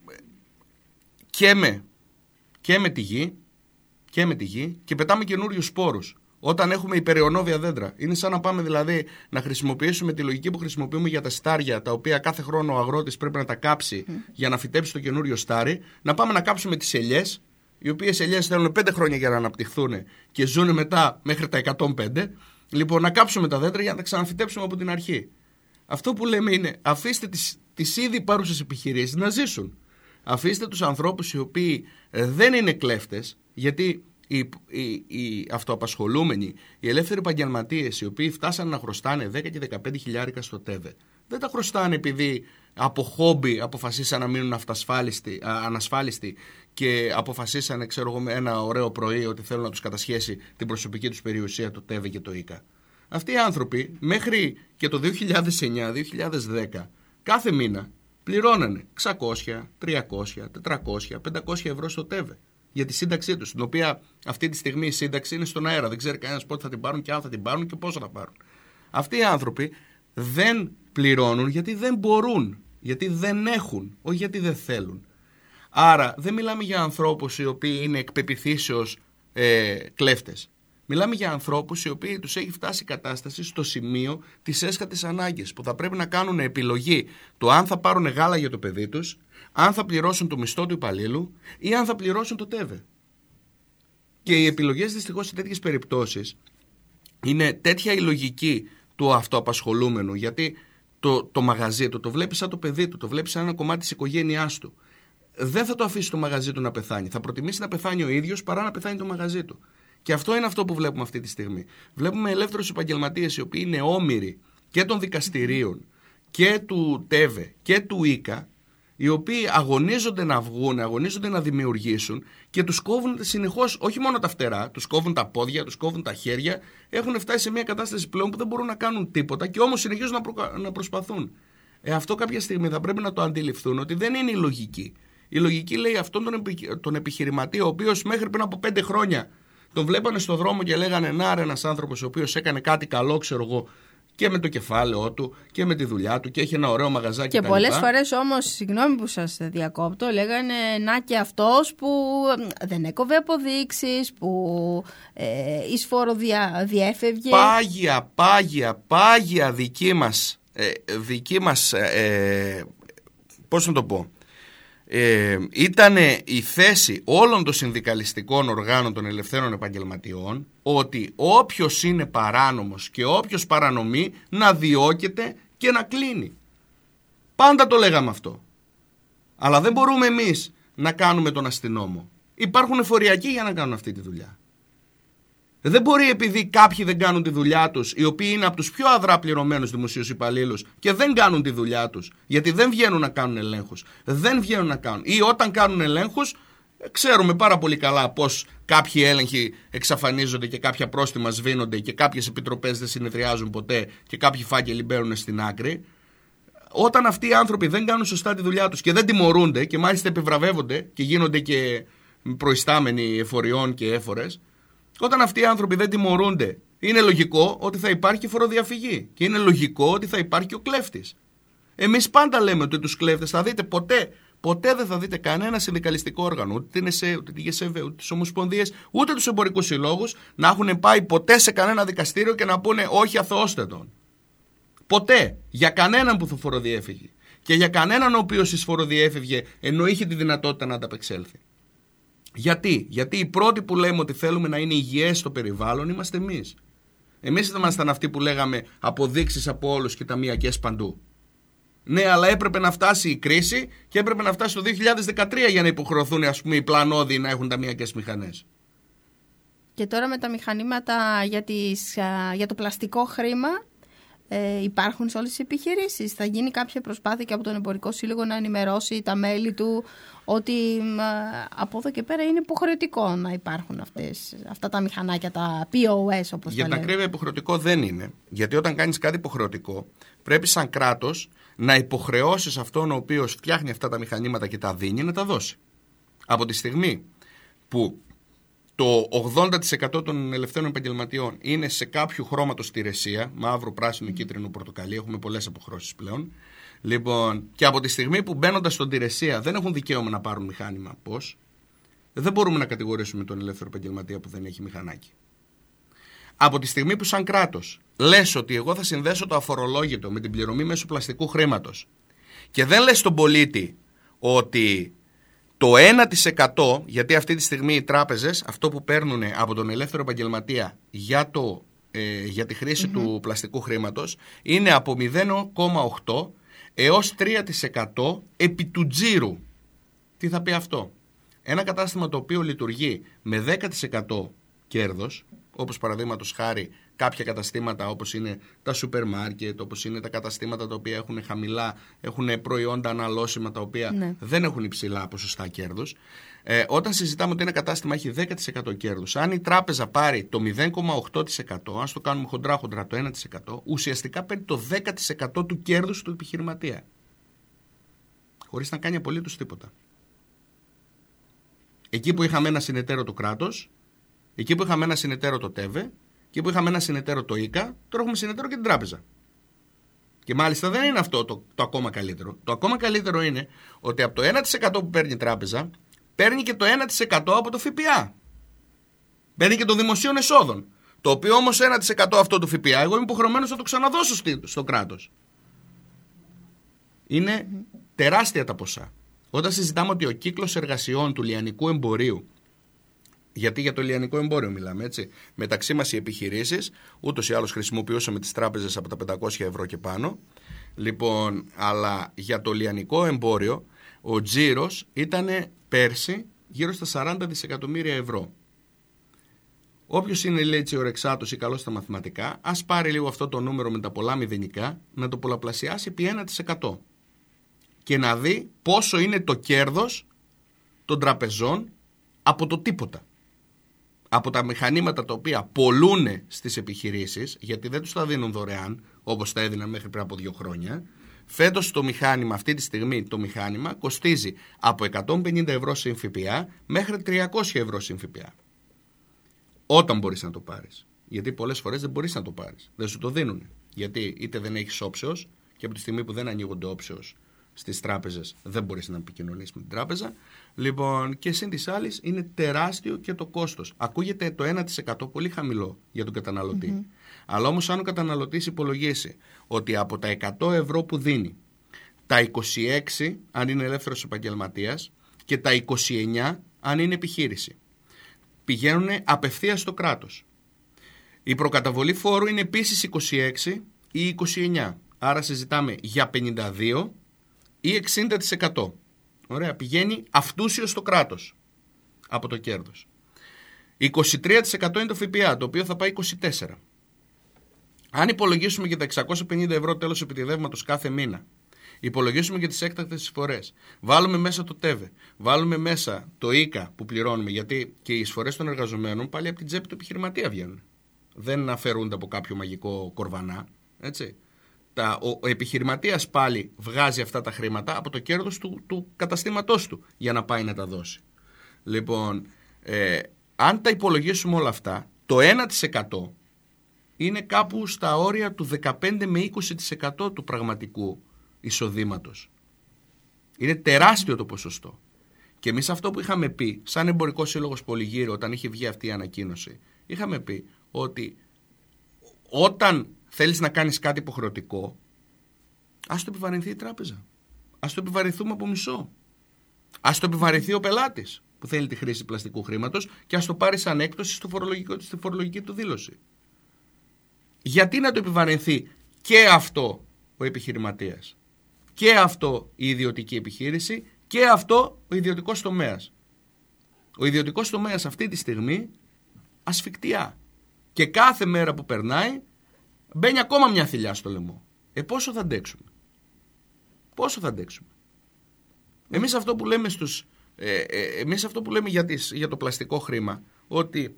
και, με, και με τη γη και με τη γη και πετάμε καινούριους σπόρους. Όταν έχουμε υπεραιωνόβια δέντρα. Είναι σαν να πάμε δηλαδή να χρησιμοποιήσουμε τη λογική που χρησιμοποιούμε για τα στάρια, τα οποία κάθε χρόνο ο αγρότης πρέπει να τα κάψει mm. για να φυτέψει το καινούριο στάρι. Να πάμε να κάψουμε τις ελιές, οι οποίες ελιές θέλουν πέντε χρόνια για να αναπτυχθούν και ζουν μετά μέχρι τα εκατόν πέντε. Λοιπόν, να κάψουμε τα δέντρα για να τα ξαναφυτέψουμε από την αρχή. Αυτό που λέμε είναι αφήστε τις, τις ήδη υπάρχουσες επιχειρήσεις να ζήσουν. Αφήστε τους ανθρώπους οι οποίοι δεν είναι κλέφτες, γιατί. Οι, οι, οι αυτοαπασχολούμενοι, οι ελεύθεροι επαγγελματίες, οι οποίοι φτάσαν να χρωστάνε δέκα και δεκαπέντε χιλιάρικα στο ΤΕΒΕ, δεν τα χρωστάνε επειδή από χόμπι αποφασίσαν να μείνουν ανασφάλιστοι και αποφασίσανε, ξέρω εγώ, ένα ωραίο πρωί ότι θέλουν να τους κατασχέσει την προσωπική τους περιουσία το ΤΕΒΕ και το ΙΚΑ. Αυτοί οι άνθρωποι μέχρι και το δύο χιλιάδες εννιά δύο χιλιάδες δέκα κάθε μήνα πληρώνανε εξακόσια, τριακόσια, τετρακόσια, πεντακόσια ευρώ στο ΤΕΒΕ για τη σύνταξή τους, την οποία αυτή τη στιγμή η σύνταξη είναι στον αέρα. Δεν ξέρει κανένας πότε θα την πάρουν και αν θα την πάρουν και πόσο θα πάρουν. Αυτοί οι άνθρωποι δεν πληρώνουν γιατί δεν μπορούν, γιατί δεν έχουν, όχι γιατί δεν θέλουν. Άρα δεν μιλάμε για ανθρώπους οι οποίοι είναι εκ πεποιθήσεως ε, κλέφτες. Μιλάμε για ανθρώπους οι οποίοι τους έχει φτάσει η κατάσταση στο σημείο της έσχατης ανάγκης, που θα πρέπει να κάνουν επιλογή το αν θα πάρουν γάλα για το παιδί τους, αν θα πληρώσουν το μισθό του υπαλλήλου ή αν θα πληρώσουν το ΤΕΒΕ. Και οι επιλογές δυστυχώς σε τέτοιες περιπτώσεις είναι τέτοια η λογική του αυτοαπασχολούμενου, γιατί το, το μαγαζί του το βλέπει σαν το παιδί του, το βλέπει σαν ένα κομμάτι της οικογένειάς του. Δεν θα το αφήσει το μαγαζί του να πεθάνει. Θα προτιμήσει να πεθάνει ο ίδιος παρά να πεθάνει το μαγαζί του. Και αυτό είναι αυτό που βλέπουμε αυτή τη στιγμή. Βλέπουμε ελεύθερους επαγγελματίες οι οποίοι είναι όμηροι και των δικαστηρίων και του ΤΕΒΕ και του ΙΚΑ, οι οποίοι αγωνίζονται να βγουν, αγωνίζονται να δημιουργήσουν και τους κόβουν συνεχώς όχι μόνο τα φτερά, τους κόβουν τα πόδια, τους κόβουν τα χέρια. Έχουν φτάσει σε μια κατάσταση πλέον που δεν μπορούν να κάνουν τίποτα και όμως συνεχίζουν να, προ... να προσπαθούν. Ε, αυτό κάποια στιγμή θα πρέπει να το αντιληφθούν ότι δεν είναι η λογική. Η λογική λέει αυτόν τον, επι... τον επιχειρηματία, ο οποίος μέχρι πριν από πέντε χρόνια τον βλέπανε στον δρόμο και λέγανε να ρε, ένας άνθρωπος ο οποίος έκανε κάτι καλό, ξέρω εγώ, και με το κεφάλαιό του και με τη δουλειά του και έχει ένα ωραίο μαγαζάκι. Και πολλές φορές όμως, συγγνώμη που σας διακόπτω, λέγανε να και αυτός που δεν έκοβε αποδείξεις, που ε, εισφόρο δια, διέφευγε. Πάγια, πάγια, πάγια δική μας, ε, δική μας ε, πώς να το πω, ε, ήταν η θέση όλων των συνδικαλιστικών οργάνων των ελευθέρων επαγγελματιών ότι όποιος είναι παράνομος και όποιος παρανομεί να διώκεται και να κλείνει. Πάντα το λέγαμε αυτό. Αλλά δεν μπορούμε εμείς να κάνουμε τον αστυνόμο. Υπάρχουν εφοριακοί για να κάνουν αυτή τη δουλειά. Δεν μπορεί επειδή κάποιοι δεν κάνουν τη δουλειά τους, οι οποίοι είναι από τους πιο αδρά πληρωμένους δημοσίους υπαλλήλους και δεν κάνουν τη δουλειά τους, γιατί δεν βγαίνουν να κάνουν ελέγχους, δεν βγαίνουν να κάνουν, ή όταν κάνουν ελέγχους, ξέρουμε πάρα πολύ καλά πως κάποιοι έλεγχοι εξαφανίζονται και κάποια πρόστιμα σβήνονται και κάποιες επιτροπές δεν συνεδριάζουν ποτέ και κάποιοι φάκελοι μπαίνουν στην άκρη. Όταν αυτοί οι άνθρωποι δεν κάνουν σωστά τη δουλειά τους και δεν τιμωρούνται και μάλιστα επιβραβεύονται και γίνονται και προϊστάμενοι εφοριών και έφορες, όταν αυτοί οι άνθρωποι δεν τιμωρούνται, είναι λογικό ότι θα υπάρχει φοροδιαφυγή και είναι λογικό ότι θα υπάρχει και ο κλέφτης. Εμείς πάντα λέμε ότι τους κλέφτες θα δείτε ποτέ, ποτέ δεν θα δείτε κανένα συνδικαλιστικό όργανο, ούτε την ΕΣΕ, ούτε τη ΓΕΣΕΒΕ, ούτε τις ομοσπονδίες, ούτε τους εμπορικούς συλλόγους να έχουν πάει ποτέ σε κανένα δικαστήριο και να πούνε όχι, αθωώστε τον. Ποτέ. Για κανέναν που θα φοροδιέφυγε. Και για κανέναν ο οποίος εισφοροδιέφευγε ενώ είχε τη δυνατότητα να ανταπεξέλθει. Γιατί? Γιατί οι πρώτοι που λέμε ότι θέλουμε να είναι υγιές στο περιβάλλον είμαστε εμείς. Εμείς ήμασταν αυτοί που λέγαμε αποδείξεις από όλους και ταμιακές παντού. Ναι, αλλά έπρεπε να φτάσει η κρίση και έπρεπε να φτάσει το δύο χιλιάδες δεκατρία για να υποχρεωθούν, ας πούμε, οι πλανόδιοι να έχουν ταμιακές μηχανές. Και τώρα με τα μηχανήματα για, τις, για το πλαστικό χρήμα ε, υπάρχουν σε όλες τις επιχειρήσεις. Θα γίνει κάποια προσπάθεια και από τον Εμπορικό Σύλλογο να ενημερώσει τα μέλη του ότι ε, από εδώ και πέρα είναι υποχρεωτικό να υπάρχουν αυτές, αυτά τα μηχανάκια, τα πι ο ες όπως για τα τα λέμε. ακρίβεια υποχρεωτικό δεν είναι. Γιατί όταν κάνεις κάτι υποχρεωτικό πρέπει σαν κράτος να υποχρεώσεις αυτόν ο οποίος φτιάχνει αυτά τα μηχανήματα και τα δίνει να τα δώσει. Από τη στιγμή που το ογδόντα τοις εκατό των ελευθέρων επαγγελματιών είναι σε κάποιο χρώματο στηρεσία, μαύρο, πράσινο, κίτρινο, πορτοκαλί, έχουμε πολλές αποχρώσεις πλέον. Λοιπόν, και από τη στιγμή που μπαίνοντας στον τηρεσία δεν έχουν δικαίωμα να πάρουν μηχάνημα, πώς? Δεν μπορούμε να κατηγορήσουμε τον ελεύθερο επαγγελματία που δεν έχει μηχανάκι. Από τη στιγμή που σαν κράτος λες ότι εγώ θα συνδέσω το αφορολόγητο με την πληρωμή μέσω πλαστικού χρήματος και δεν λες στον πολίτη ότι το ένα τοις εκατό, γιατί αυτή τη στιγμή οι τράπεζες αυτό που παίρνουν από τον ελεύθερο επαγγελματία για, το, ε, για τη χρήση mm-hmm. του πλαστικού χρήματος είναι από μηδέν κόμμα οκτώ έως τρία τοις εκατό επί του τζίρου. Τι θα πει αυτό? Ένα κατάστημα το οποίο λειτουργεί με δέκα τοις εκατό κέρδος, όπως παραδείγματος χάρη κάποια καταστήματα όπως είναι τα σούπερ μάρκετ, όπως είναι τα καταστήματα τα οποία έχουν χαμηλά, έχουν προϊόντα αναλώσιμα τα οποία ναι. δεν έχουν υψηλά ποσοστά κέρδους. Ε, όταν συζητάμε ότι ένα κατάστημα έχει δέκα τοις εκατό κέρδους, αν η τράπεζα πάρει το μηδέν κόμμα οκτώ τοις εκατό, αν το κάνουμε χοντρά χοντρά το ένα τοις εκατό, ουσιαστικά παίρνει το δέκα τοις εκατό του κέρδους του επιχειρηματία. Χωρίς να κάνει απολύτως τίποτα. Εκεί που είχαμε ένα συνεταίρο το κράτος, εκεί που είχαμε ένα συνεταίρο το ΤΕΒΕ, εκεί που είχαμε ένα συνεταίρο το ΙΚΑ, τώρα έχουμε συνεταίρο και την τράπεζα. Και μάλιστα δεν είναι αυτό το, το ακόμα καλύτερο. Το ακόμα καλύτερο είναι ότι από το ένα τοις εκατό που παίρνει η τράπεζα, παίρνει και το ένα τοις εκατό από το ΦΠΑ. Παίρνει και των δημοσίων εσόδων. Το οποίο όμως ένα τοις εκατό αυτό του ΦΠΑ, εγώ είμαι υποχρεωμένος να το ξαναδώσω στο κράτος. Είναι τεράστια τα ποσά. Όταν συζητάμε ότι ο κύκλος εργασιών του λιανικού εμπορίου, γιατί για το λιανικό εμπόριο μιλάμε, έτσι, μεταξύ μας οι επιχειρήσεις, ούτως ή άλλως χρησιμοποιούσαμε τις τράπεζες από τα πεντακόσια ευρώ και πάνω, λοιπόν, αλλά για το λιανικό εμπόριο ο τζίρος ήταν πέρσι γύρω στα σαράντα δισεκατομμύρια ευρώ. Όποιος είναι, λέει, έτσι ορεξάτος ή καλός στα μαθηματικά, ας πάρει λίγο αυτό το νούμερο με τα πολλά μηδενικά, να το πολλαπλασιάσει επί ένα τοις εκατό και να δει πόσο είναι το κέρδος των τραπεζών από το τίποτα. Από τα μηχανήματα τα οποία πολλούν στις επιχειρήσεις, γιατί δεν τους τα δίνουν δωρεάν, όπως τα έδιναν μέχρι πριν από δύο χρόνια. Φέτος το μηχάνημα, αυτή τη στιγμή το μηχάνημα, κοστίζει από εκατόν πενήντα ευρώ συν ΦΠΑ μέχρι τριακόσια ευρώ συν ΦΠΑ. Όταν μπορείς να το πάρεις. Γιατί πολλές φορές δεν μπορείς να το πάρεις. Δεν σου το δίνουν. Γιατί είτε δεν έχεις όψεως και από τη στιγμή που δεν ανοίγονται όψεως στις τράπεζες δεν μπορείς να επικοινωνήσεις με την τράπεζα. Λοιπόν, και συν της άλλης είναι τεράστιο και το κόστος. Ακούγεται το ένα τοις εκατό πολύ χαμηλό για τον καταναλωτή. Mm-hmm. Αλλά όμως αν ο καταναλωτής υπολογίσει ότι από τα εκατό ευρώ που δίνει, τα τα είκοσι έξι αν είναι ελεύθερος επαγγελματίας και τα είκοσι εννιά αν είναι επιχείρηση. Πηγαίνουν απευθείας στο κράτος. Η προκαταβολή φόρου είναι επίσης είκοσι έξι ή είκοσι εννιά. Άρα συζητάμε για πενήντα δύο ή εξήντα τοις εκατό. Ωραία, πηγαίνει αυτούσιο στο κράτος από το κέρδος. είκοσι τρία τοις εκατό είναι το ΦΠΑ, το οποίο θα πάει είκοσι τέσσερα τοις εκατό. Αν υπολογίσουμε και τα εξακόσια πενήντα ευρώ τέλος επιτιδεύματος κάθε μήνα, υπολογίσουμε και τις έκτακτες εισφορές, βάλουμε μέσα το ΤΕΒΕ, βάλουμε μέσα το ΙΚΑ που πληρώνουμε, γιατί και οι εισφορές των εργαζομένων πάλι από την τσέπη του επιχειρηματία βγαίνουν. Δεν αφαιρούνται από κάποιο μαγικό κορβανά, έτσι. Τα, ο, ο επιχειρηματίας πάλι βγάζει αυτά τα χρήματα από το κέρδος του, του καταστήματός του για να πάει να τα δώσει. Λοιπόν, ε, αν τα υπολογίσουμε όλα αυτά, το ένα τοις εκατό είναι κάπου στα όρια του δεκαπέντε με είκοσι τοις εκατό του πραγματικού εισοδήματος. Είναι τεράστιο το ποσοστό. Και εμείς αυτό που είχαμε πει, σαν Εμπορικός Σύλλογος Πολυγύρου, όταν είχε βγει αυτή η ανακοίνωση, είχαμε πει ότι όταν θέλεις να κάνεις κάτι υποχρεωτικό, ας το επιβαρυνθεί η τράπεζα. Ας το επιβαρυνθούμε από μισό. Ας το επιβαρυνθεί ο πελάτης που θέλει τη χρήση πλαστικού χρήματος και ας το πάρει σαν έκπτωση στο φορολογικό, στη φορολογική του δήλωση. Γιατί να το επιβαρυνθεί και αυτό ο επιχειρηματίας, και αυτό η ιδιωτική επιχείρηση, και αυτό ο ιδιωτικός τομέας. Ο ιδιωτικός τομέας αυτή τη στιγμή ασφικτιά. Και κάθε μέρα που περνάει μπαίνει ακόμα μια θηλιά στο λαιμό. Ε, πόσο θα αντέξουμε. Πόσο θα αντέξουμε. Εμείς αυτό που λέμε, στους, ε, ε, εμείς αυτό που λέμε για, τις, για το πλαστικό χρήμα, ότι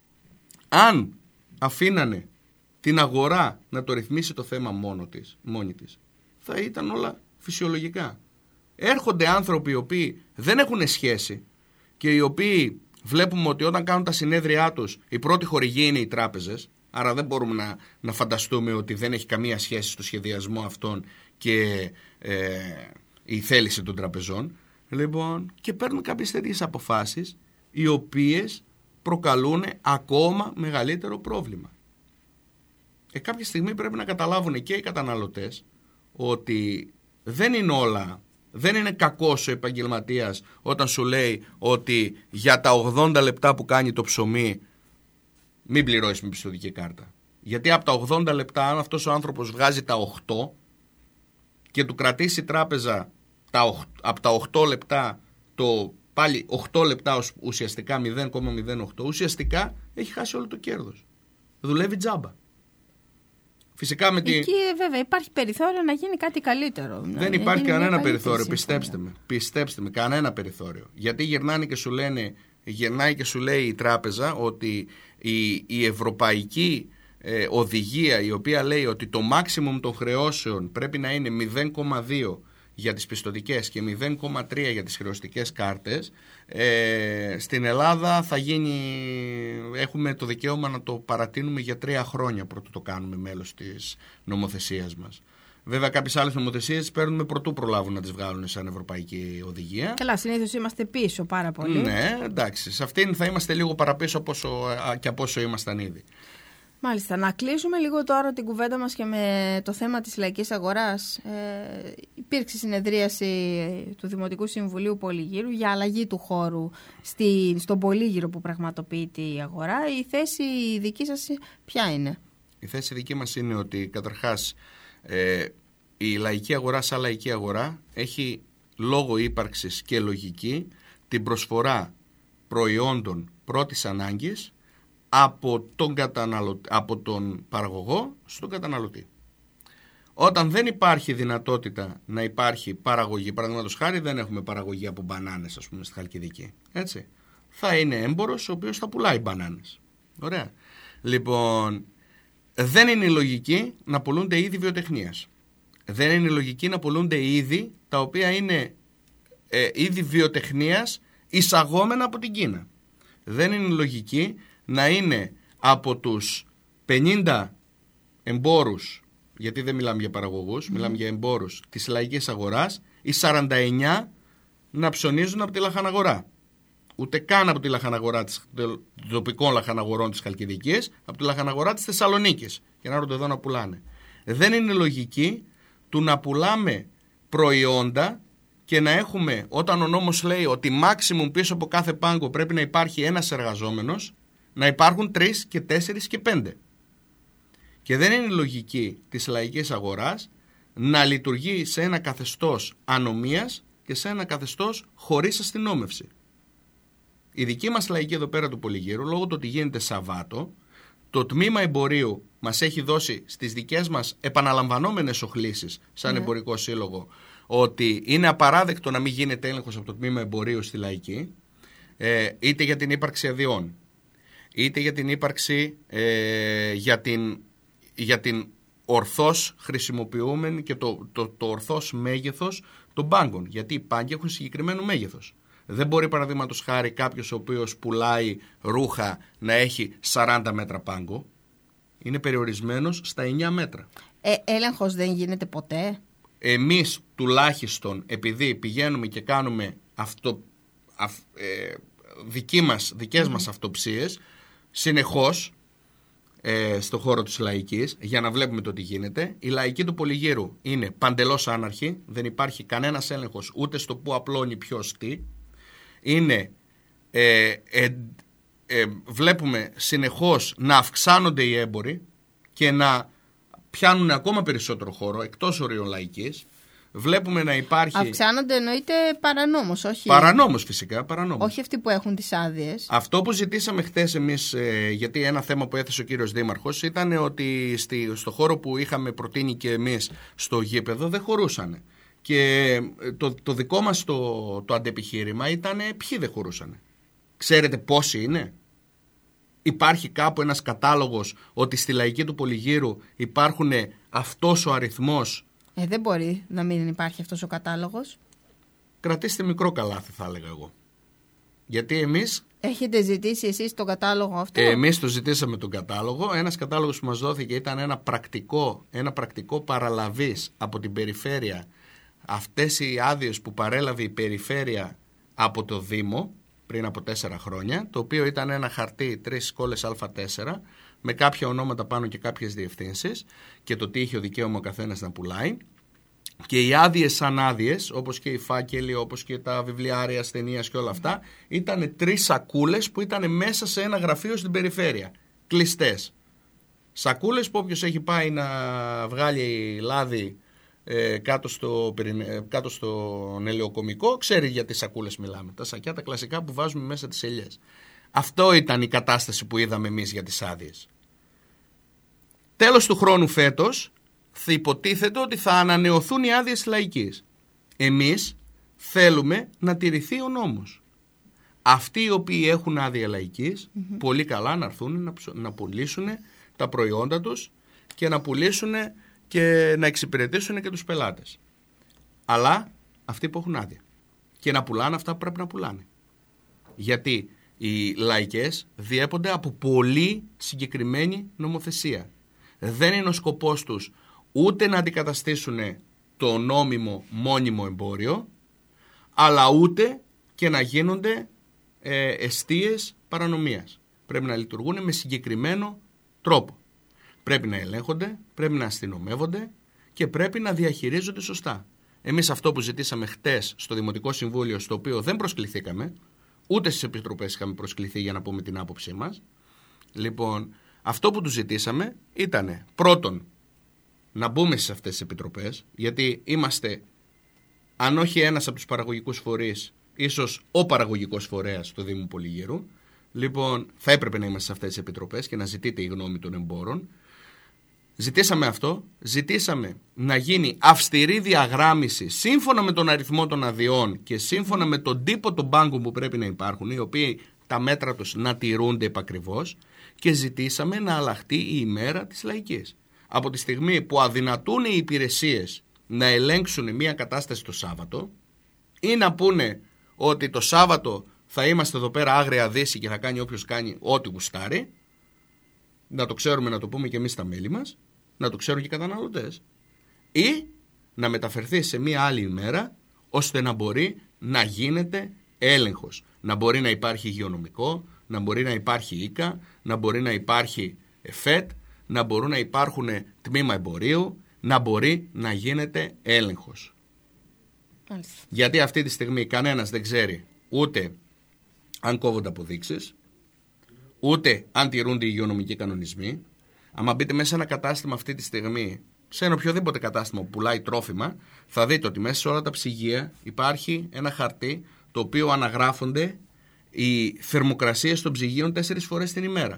αν αφήνανε την αγορά να το ρυθμίσει το θέμα μόνο της, μόνη της, θα ήταν όλα φυσιολογικά. Έρχονται άνθρωποι οι οποίοι δεν έχουν σχέση και οι οποίοι βλέπουμε ότι όταν κάνουν τα συνέδριά τους η πρώτη χορηγή είναι οι τράπεζες, άρα δεν μπορούμε να, να φανταστούμε ότι δεν έχει καμία σχέση στο σχεδιασμό αυτών και ε, η θέληση των τραπεζών. Λοιπόν, και παίρνουν κάποιες τέτοιες αποφάσεις οι οποίες προκαλούν ακόμα μεγαλύτερο πρόβλημα. Ε, κάποια στιγμή πρέπει να καταλάβουν και οι καταναλωτές ότι δεν είναι όλα, δεν είναι κακός ο επαγγελματίας όταν σου λέει ότι για τα ογδόντα λεπτά που κάνει το ψωμί μην πληρώσεις με πιστωτική κάρτα. Γιατί από τα ογδόντα λεπτά, αν αυτός ο άνθρωπος βγάζει τα οκτώ και του κρατήσει η τράπεζα τα οκτώ, από τα οκτώ λεπτά, το πάλι οκτώ λεπτά ουσιαστικά μηδέν κόμμα μηδέν οκτώ, ουσιαστικά έχει χάσει όλο το κέρδος. Δουλεύει τζάμπα. Φυσικά με Εκεί τη... βέβαια υπάρχει περιθώριο να γίνει κάτι καλύτερο. Δεν να υπάρχει κανένα περιθώριο, πιστέψτε με. Πιστέψτε με, κανένα περιθώριο. Γιατί γυρνάνε και σου λένε, γυρνάει και σου λέει η τράπεζα ότι η, η ευρωπαϊκή ε, οδηγία, η οποία λέει ότι το maximum των χρεώσεων πρέπει να είναι μηδέν κόμμα δύο για τις πιστωτικές και μηδέν κόμμα τρία για τις χρεωστικές κάρτες, ε, στην Ελλάδα θα γίνει, έχουμε το δικαίωμα να το παρατείνουμε για τρία χρόνια πρωτού το κάνουμε μέλος της νομοθεσίας μας. Βέβαια κάποιες άλλες νομοθεσίες παίρνουμε πρωτού προλάβουν να τις βγάλουν σαν ευρωπαϊκή οδηγία. Καλά, συνήθως είμαστε πίσω πάρα πολύ. Ναι, εντάξει, σε αυτήν θα είμαστε λίγο παραπίσω από όσο, και από όσο ήμασταν ήδη. Μάλιστα, να κλείσουμε λίγο τώρα την κουβέντα μας και με το θέμα της λαϊκής αγοράς. Ε, υπήρξε συνεδρίαση του Δημοτικού Συμβουλίου Πολυγύρου για αλλαγή του χώρου στη, στον Πολύγυρο που πραγματοποιείται η αγορά. Η θέση δική σας ποια είναι? Η θέση δική μας είναι ότι καταρχάς ε, η λαϊκή αγορά σαν λαϊκή αγορά έχει λόγω ύπαρξης και λογική την προσφορά προϊόντων πρώτης ανάγκης από τον, καταναλωτη, από τον παραγωγό στον καταναλωτή. Όταν δεν υπάρχει δυνατότητα να υπάρχει παραγωγή, παραδείγματος χάρη δεν έχουμε παραγωγή από μπανάνες, ας πούμε, στη Χαλκιδική, έτσι, θα είναι έμπορος ο οποίος θα πουλάει μπανάνες. Ωραία. Λοιπόν, δεν είναι λογική να πουλούνται είδη βιοτεχνίας. Δεν είναι λογική να πουλούνται είδη τα οποία είναι ε, είδη βιοτεχνίας εισαγόμενα από την Κίνα. Δεν είναι λογική να είναι από τους πενήντα εμπόρους, γιατί δεν μιλάμε για παραγωγούς, mm. μιλάμε για εμπόρους της λαϊκής αγοράς, οι σαράντα εννιά να ψωνίζουν από τη λαχαναγορά. Ούτε καν από τη λαχαναγορά της, των τοπικών λαχαναγορών της Χαλκιδικής, από τη λαχαναγορά της Θεσσαλονίκης, και να έρχονται εδώ να πουλάνε. Δεν είναι λογική του να πουλάμε προϊόντα και να έχουμε, όταν ο νόμος λέει ότι maximum πίσω από κάθε πάγκο πρέπει να υπάρχει ένας εργαζόμενος, να υπάρχουν τρεις και τέσσερις και πέντε. Και δεν είναι λογική της λαϊκής αγοράς να λειτουργεί σε ένα καθεστώς ανομίας και σε ένα καθεστώς χωρίς αστυνόμευση. Η δική μας λαϊκή εδώ πέρα του Πολυγύρου, λόγω του ότι γίνεται Σαββάτο, το τμήμα εμπορίου μας έχει δώσει στις δικές μας επαναλαμβανόμενες οχλήσεις σαν ναι. εμπορικό σύλλογο ότι είναι απαράδεκτο να μην γίνεται έλεγχος από το τμήμα εμπορίου στη λαϊκή, ε, είτε για την ύπαρξη αδειών, είτε για την ύπαρξη ε, για την, για την ορθώς χρησιμοποιούμενη και το, το, το ορθώς μέγεθος των πάγκων, γιατί οι πάγκοι έχουν συγκεκριμένο μέγεθος. Δεν μπορεί παραδείγματος χάρη κάποιος ο οποίος πουλάει ρούχα να έχει σαράντα μέτρα πάγκο. Είναι περιορισμένος στα εννιά μέτρα. Ε, έλεγχος δεν γίνεται ποτέ. Εμείς τουλάχιστον επειδή πηγαίνουμε και κάνουμε αυτό, αυ, ε, δική μας, δικές mm-hmm. μας αυτοψίες συνεχώς ε, στο χώρο της λαϊκής για να βλέπουμε το τι γίνεται. Η λαϊκή του Πολυγύρου είναι παντελώς άναρχη. Δεν υπάρχει κανένας έλεγχος ούτε στο που απλώνει ποιος τι. Είναι, ε, ε, ε, βλέπουμε συνεχώς να αυξάνονται οι έμποροι και να πιάνουν ακόμα περισσότερο χώρο εκτός ορίων λαϊκής. Βλέπουμε να υπάρχει... Αυξάνονται εννοείται παρανόμως, όχι... Παρανόμως φυσικά, παρανόμως. Όχι αυτοί που έχουν τις άδειες. Αυτό που ζητήσαμε χθες εμείς, ε, γιατί ένα θέμα που έθεσε ο κύριος Δήμαρχος, ήταν ότι στη, στο χώρο που είχαμε προτείνει και εμείς στο γήπεδο δεν χωρούσαν. Και το, το δικό μας το, το αντεπιχείρημα ήταν ποιοι δεν χωρούσαν. Ξέρετε πόσοι είναι? Υπάρχει κάπου ένας κατάλογος ότι στη λαϊκή του Πολυγύρου υπάρχουν αυτός ο αριθμός? Ε, δεν μπορεί να μην υπάρχει αυτός ο κατάλογος. Κρατήστε μικρό καλάθι θα έλεγα εγώ. Γιατί εμείς... Έχετε ζητήσει εσείς τον κατάλογο αυτό? Εμείς το ζητήσαμε τον κατάλογο. Ένας κατάλογος που μας δόθηκε ήταν ένα πρακτικό, ένα πρακτικό παραλαβής από την περιφέρεια. Αυτές οι άδειες που παρέλαβε η περιφέρεια από το Δήμο πριν από τέσσερα χρόνια, το οποίο ήταν ένα χαρτί τρεις σκόλες Α τέσσερα με κάποια ονόματα πάνω και κάποιες διευθύνσεις και το τι είχε ο δικαίωμα ο καθένας να πουλάει. Και οι άδειες σαν άδειες, όπως και οι φάκελοι, όπως και τα βιβλιάρια ασθενείας και όλα αυτά, ήταν τρεις σακούλες που ήταν μέσα σε ένα γραφείο στην περιφέρεια, κλειστές. Σακούλες που όποιος έχει πάει να βγάλει λάδι Ε, κάτω, στο, ε, κάτω στο ελαιοκομικό ξέρει για τις σακούλες μιλάμε. Τα σακιά τα κλασικά που βάζουμε μέσα τις ελιές. Αυτό ήταν η κατάσταση που είδαμε εμείς για τις άδειες. Τέλος του χρόνου φέτος θα υποτίθεται ότι θα ανανεωθούν οι άδειες λαϊκής. Εμείς θέλουμε να τηρηθεί ο νόμος. Αυτοί οι οποίοι έχουν άδεια λαϊκής mm-hmm. πολύ καλά να έρθουν να, να πουλήσουν τα προϊόντα τους και να πουλήσουν και να εξυπηρετήσουν και τους πελάτες. Αλλά αυτοί που έχουν άδεια. Και να πουλάνε αυτά που πρέπει να πουλάνε. Γιατί οι λαϊκές διέπονται από πολύ συγκεκριμένη νομοθεσία. Δεν είναι ο σκοπός τους ούτε να αντικαταστήσουν το νόμιμο μόνιμο εμπόριο, αλλά ούτε και να γίνονται ε, εστίες παρανομίας. Πρέπει να λειτουργούν με συγκεκριμένο τρόπο. Πρέπει να ελέγχονται, πρέπει να αστυνομεύονται και πρέπει να διαχειρίζονται σωστά. Εμείς αυτό που ζητήσαμε χτες στο Δημοτικό Συμβούλιο, στο οποίο δεν προσκληθήκαμε, ούτε στις επιτροπές είχαμε προσκληθεί για να πούμε την άποψή μας. Λοιπόν, αυτό που τους ζητήσαμε ήταν πρώτον να μπούμε σε αυτές τις επιτροπές, γιατί είμαστε, αν όχι ένας από τους παραγωγικούς φορείς, ίσως ο παραγωγικός φορέας του Δήμου Πολυγύρου. Λοιπόν, θα έπρεπε να είμαστε σε αυτές τις επιτροπές και να ζητείτε η γνώμη των εμπόρων. Ζητήσαμε αυτό, ζητήσαμε να γίνει αυστηρή διαγράμμιση σύμφωνα με τον αριθμό των αδειών και σύμφωνα με τον τύπο των μπάγκων που πρέπει να υπάρχουν, οι οποίοι τα μέτρα τους να τηρούνται επακριβώς, και ζητήσαμε να αλλάχτεί η ημέρα της λαϊκής. Από τη στιγμή που αδυνατούν οι υπηρεσίες να ελέγξουν μια κατάσταση το Σάββατο ή να πούνε ότι το Σάββατο θα είμαστε εδώ πέρα άγρια δύση και θα κάνει όποιος κάνει ό,τι γουστάρει, να το ξέρουμε, να το πούμε και εμείς στα μέλη μας, να το ξέρουν και οι καταναλωτές, ή να μεταφερθεί σε μία άλλη ημέρα ώστε να μπορεί να γίνεται έλεγχος, να μπορεί να υπάρχει υγειονομικό, να μπορεί να υπάρχει ΙΚΑ, να μπορεί να υπάρχει ΕΦΕΤ, να μπορούν να υπάρχουν τμήμα εμπορίου, να μπορεί να γίνεται έλεγχος. Μάλιστα. Γιατί αυτή τη στιγμή κανένας δεν ξέρει ούτε αν κόβονται αποδείξεις, ούτε αν τηρούνται οι υγειονομικοί κανονισμοί. Άμα μπείτε μέσα σε ένα κατάστημα αυτή τη στιγμή, σε ένα οποιοδήποτε κατάστημα που πουλάει τρόφιμα, θα δείτε ότι μέσα σε όλα τα ψυγεία υπάρχει ένα χαρτί το οποίο αναγράφονται οι θερμοκρασίες των ψυγείων τέσσερις φορές την ημέρα.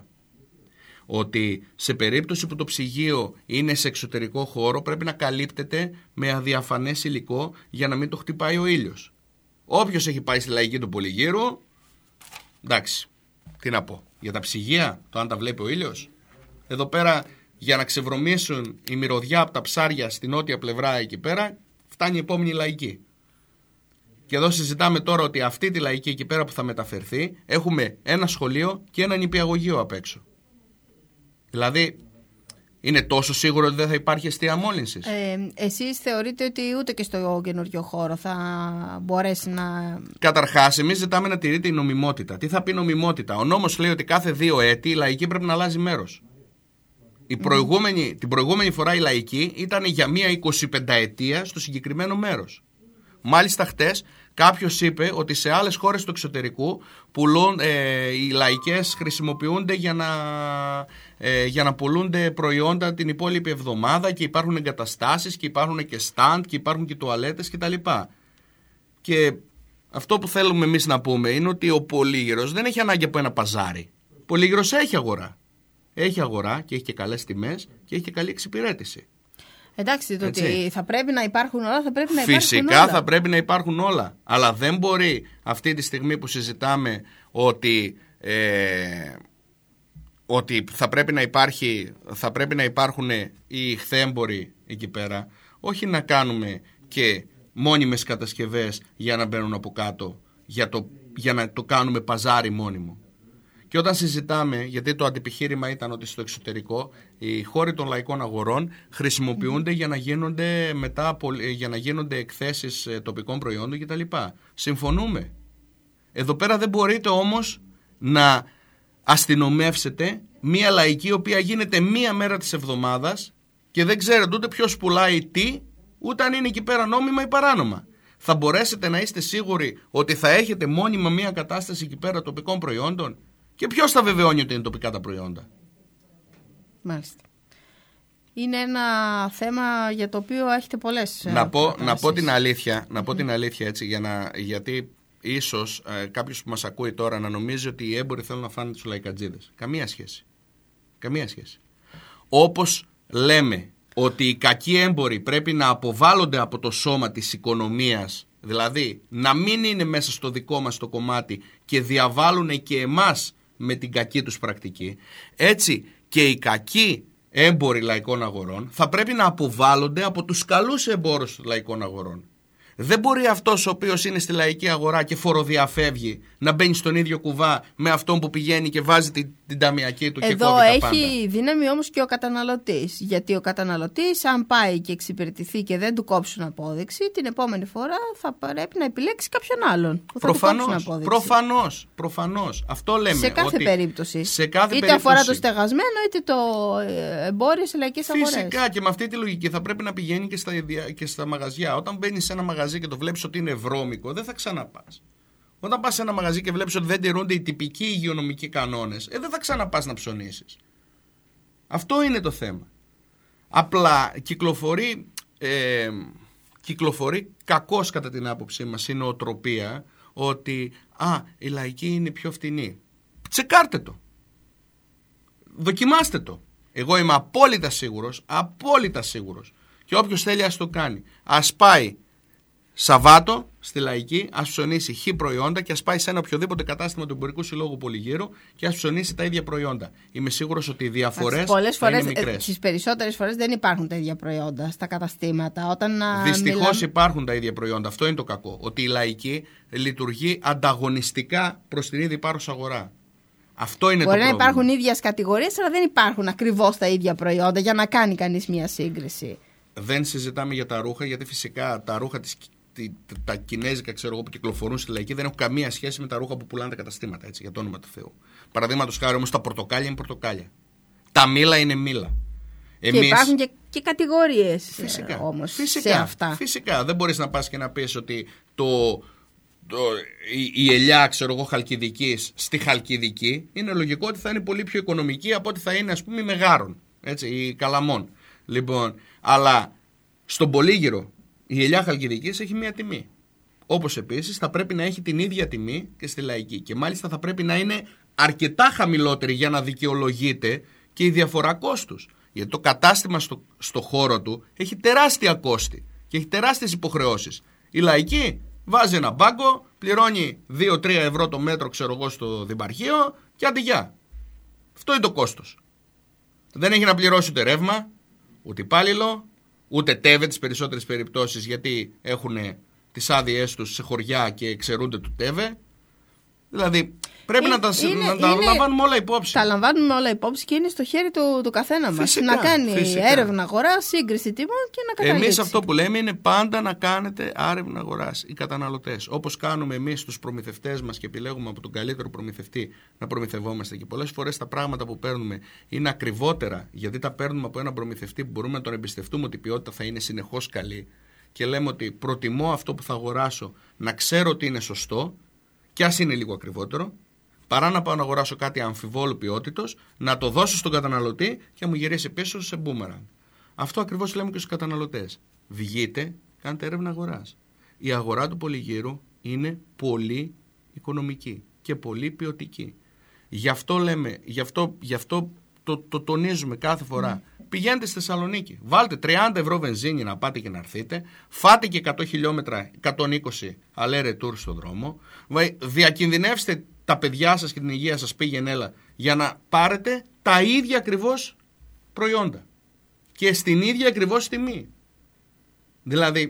Ότι σε περίπτωση που το ψυγείο είναι σε εξωτερικό χώρο πρέπει να καλύπτεται με αδιαφανές υλικό για να μην το χτυπάει ο ήλιος. Όποιος έχει πάει στη λαϊκή του Πολυγύρου, εντάξει, τι να πω. Για τα ψυγεία, το αν τα βλέπει ο ήλιος. Εδώ πέρα για να ξεβρωμίσουν η μυρωδιά από τα ψάρια στην νότια πλευρά εκεί πέρα, φτάνει η επόμενη λαϊκή. Και εδώ συζητάμε τώρα ότι αυτή τη λαϊκή εκεί πέρα που θα μεταφερθεί έχουμε ένα σχολείο και ένα νηπιαγωγείο απ' έξω. Δηλαδή, είναι τόσο σίγουρο ότι δεν θα υπάρχει αιστεία μόλυνσης? Ε, εσείς θεωρείτε ότι ούτε και στο καινούριο χώρο θα μπορέσει να... Καταρχάς, εμείς ζητάμε να τηρείται η νομιμότητα. Τι θα πει νομιμότητα? Ο νόμος λέει ότι κάθε δύο έτη η λαϊκή πρέπει να αλλάζει μέρος. Η προηγούμενη, την προηγούμενη φορά η λαϊκή ήταν για μία εικοσιπενταετία στο συγκεκριμένο μέρος. Μάλιστα χτες κάποιος είπε ότι σε άλλες χώρες του εξωτερικού πουλούν, ε, οι λαϊκές χρησιμοποιούνται για να, ε, για να πουλούνται προϊόντα την υπόλοιπη εβδομάδα και υπάρχουν εγκαταστάσεις και υπάρχουν και stand και υπάρχουν και τουαλέτες κτλ. Και αυτό που θέλουμε εμείς να πούμε είναι ότι ο Πολύγυρος δεν έχει ανάγκη από ένα παζάρι. Ο Πολύγυρος έχει αγορά. Έχει αγορά και έχει και καλές τιμές και έχει και καλή εξυπηρέτηση. Εντάξει, το ότι θα πρέπει να υπάρχουν όλα, θα πρέπει να υπάρχουν Φυσικά όλα. Φυσικά θα πρέπει να υπάρχουν όλα. Αλλά δεν μπορεί αυτή τη στιγμή που συζητάμε ότι, ε, ότι θα, πρέπει να υπάρχει, θα πρέπει να υπάρχουν οι ηχθέμποροι εκεί πέρα, όχι να κάνουμε και μόνιμες κατασκευές για να μπαίνουν από κάτω, για, το, για να το κάνουμε παζάρι μόνιμο. Και όταν συζητάμε, γιατί το αντιπιχείρημα ήταν ότι στο εξωτερικό οι χώροι των λαϊκών αγορών χρησιμοποιούνται mm. για, να γίνονται μετά, για να γίνονται εκθέσεις τοπικών προϊόντων κτλ. Συμφωνούμε. Εδώ πέρα δεν μπορείτε όμως να αστυνομεύσετε μία λαϊκή η οποία γίνεται μία μέρα της εβδομάδας και δεν ξέρετε ούτε ποιος πουλάει τι, ούτε αν είναι εκεί πέρα νόμιμα ή παράνομα. Θα μπορέσετε να είστε σίγουροι ότι θα έχετε μόνιμα μία κατάσταση εκεί πέρα τοπικών προϊόντων? Και ποιος θα βεβαιώνει ότι είναι τοπικά τα προϊόντα? Μάλιστα. Είναι ένα θέμα για το οποίο έχετε πολλές να πω, να πω την αλήθεια, να πω την αλήθεια έτσι, για να, γιατί ίσως ε, κάποιος που μας ακούει τώρα να νομίζει ότι οι έμποροι θέλουν να φάνε τους λαϊκατζίδες. Καμία σχέση. Καμία σχέση. Όπως λέμε ότι οι κακοί έμποροι πρέπει να αποβάλλονται από το σώμα της οικονομίας, δηλαδή να μην είναι μέσα στο δικό μας το κομμάτι και διαβάλλουν και εμάς με την κακή τους πρακτική, έτσι και οι κακοί έμποροι λαϊκών αγορών θα πρέπει να αποβάλλονται από τους καλούς εμπόρους λαϊκών αγορών. Δεν μπορεί αυτός ο οποίος είναι στη λαϊκή αγορά και φοροδιαφεύγει να μπαίνει στον ίδιο κουβά με αυτόν που πηγαίνει και βάζει την, την ταμιακή του και εδώ κόβει τα πάντα. Εδώ έχει δύναμη όμως και ο καταναλωτής. Γιατί ο καταναλωτής, αν πάει και εξυπηρετηθεί και δεν του κόψουν απόδειξη, την επόμενη φορά θα πρέπει να επιλέξει κάποιον άλλον που θα προφανώς, του κόψουν απόδειξη. Προφανώς, προφανώς. Αυτό λέμε. Σε κάθε ότι περίπτωση. Σε κάθε είτε περίπτωση. αφορά το στεγασμένο είτε το εμπόριο σε λαϊκές αγορές. Φυσικά, και με αυτή τη λογική θα πρέπει να πηγαίνει και στα, και στα μαγαζιά. Όταν μπαίνει σε ένα μαγαζί και το βλέπεις ότι είναι βρώμικο, δεν θα ξαναπάς. Όταν πας σε ένα μαγαζί και βλέπεις ότι δεν τηρούνται οι τυπικοί υγειονομικοί κανόνες, ε, δεν θα ξαναπάς να ψωνίσεις. Αυτό είναι το θέμα. Απλά κυκλοφορεί, ε, κυκλοφορεί κακώς κατά την άποψή μας η νοοτροπία ότι α, η λαϊκή είναι πιο φτηνή. Τσεκάρτε το. Δοκιμάστε το. Εγώ είμαι απόλυτα σίγουρος, απόλυτα σίγουρος. Και όποιος θέλει ας το κάνει. Ας πάει Σαββάτο στη λαϊκή, ας ψωνίσει χ προϊόντα και ας πάει σε ένα οποιοδήποτε κατάστημα του Εμπορικού Συλλόγου Πολυγύρου και ας ψωνίσει τα ίδια προϊόντα. Είμαι σίγουρος ότι οι διαφορές πολλές θα φορές, είναι μικρές. Στις περισσότερες φορές δεν υπάρχουν τα ίδια προϊόντα στα καταστήματα. Όταν Δυστυχώς μιλάμε... υπάρχουν τα ίδια προϊόντα. Αυτό είναι το κακό. Ότι η λαϊκή λειτουργεί ανταγωνιστικά προς την ήδη υπάρχουσα αγορά. Αυτό είναι Μπορεί το να πρόβλημα. υπάρχουν ίδιες κατηγορίες, αλλά δεν υπάρχουν ακριβώς τα ίδια προϊόντα για να κάνει κανείς μια σύγκριση. Δεν συζητάμε για τα ρούχα, γιατί φυσικά τα ρούχα της τα κινέζικα, ξέρω εγώ, που κυκλοφορούν στη λαϊκή δεν έχουν καμία σχέση με τα ρούχα που πουλάνε τα καταστήματα, έτσι, για το όνομα του Θεού. Παραδείγματος χάρη όμως, τα πορτοκάλια είναι πορτοκάλια. Τα μήλα είναι μήλα. Και Εμείς... υπάρχουν και, και κατηγορίες φυσικά, όμως φυσικά, σε αυτά. Φυσικά, δεν μπορείς να πας και να πεις ότι το, το, η, η ελιά, ξέρω εγώ, Χαλκιδικής στη Χαλκιδική είναι λογικό ότι θα είναι πολύ πιο οικονομική από ότι θα είναι, ας πούμε, η Μεγάρων, έτσι, η Καλαμών. Λοιπόν, αλλά στον Πολύγυρο η ελιά Χαλκιδικής έχει μία τιμή. Όπως επίσης θα πρέπει να έχει την ίδια τιμή και στη Λαϊκή. Και μάλιστα θα πρέπει να είναι αρκετά χαμηλότερη για να δικαιολογείται και η διαφορά κόστους. Γιατί το κατάστημα στο, στο χώρο του έχει τεράστια κόστη και έχει τεράστιες υποχρεώσεις. Η Λαϊκή βάζει ένα μπάγκο, πληρώνει δύο τρία ευρώ το μέτρο, ξέρω εγώ, στο δημαρχείο και αντιγιά. Αυτό είναι το κόστος. Δεν έχει να πληρώσει ούτε ρεύμα, ούτε υπάλληλο, ούτε τέβε τις περισσότερες περιπτώσεις, γιατί έχουν τις άδειές τους σε χωριά και εξαιρούνται του ΤΕΒΕ. Δηλαδή πρέπει είναι, να τα, είναι, να τα είναι, λαμβάνουμε όλα υπόψη. Τα λαμβάνουμε όλα υπόψη και είναι στο χέρι του, του καθένα μας. Φυσικά, να κάνει φυσικά. έρευνα αγοράς, σύγκριση τιμών και να καταλήξει. Εμείς αυτό που λέμε είναι πάντα να κάνετε έρευνα αγοράς οι καταναλωτές. Όπως κάνουμε εμείς τους προμηθευτές μας και επιλέγουμε από τον καλύτερο προμηθευτή να προμηθευόμαστε. Και πολλές φορές τα πράγματα που παίρνουμε είναι ακριβότερα, γιατί τα παίρνουμε από έναν προμηθευτή που μπορούμε να τον εμπιστευτούμε ότι η ποιότητα θα είναι συνεχώς καλή. Και λέμε ότι προτιμώ αυτό που θα αγοράσω να ξέρω ότι είναι σωστό, κι ας είναι λίγο ακριβότερο, παρά να πάω να αγοράσω κάτι αμφιβόλου ποιότητος, να το δώσω στον καταναλωτή και να μου γυρίσει πίσω σε μπούμερανγκ. Αυτό ακριβώς λέμε και στους καταναλωτές. Βγείτε, κάντε έρευνα αγοράς. Η αγορά του Πολυγύρου είναι πολύ οικονομική και πολύ ποιοτική. Γι' αυτό λέμε, γι' αυτό, γι' αυτό το, το τονίζουμε κάθε φορά. Mm. Πηγαίνετε στη Θεσσαλονίκη, βάλτε τριάντα ευρώ βενζίνη να πάτε και να έρθετε, φάτε και εκατό χιλιόμετρα, εκατόν είκοσι αλέ ρετούρ στον δρόμο, διακινδυνεύστε τα παιδιά σας και την υγεία σας πήγαινε έλα για να πάρετε τα ίδια ακριβώς προϊόντα και στην ίδια ακριβώς τιμή. Δηλαδή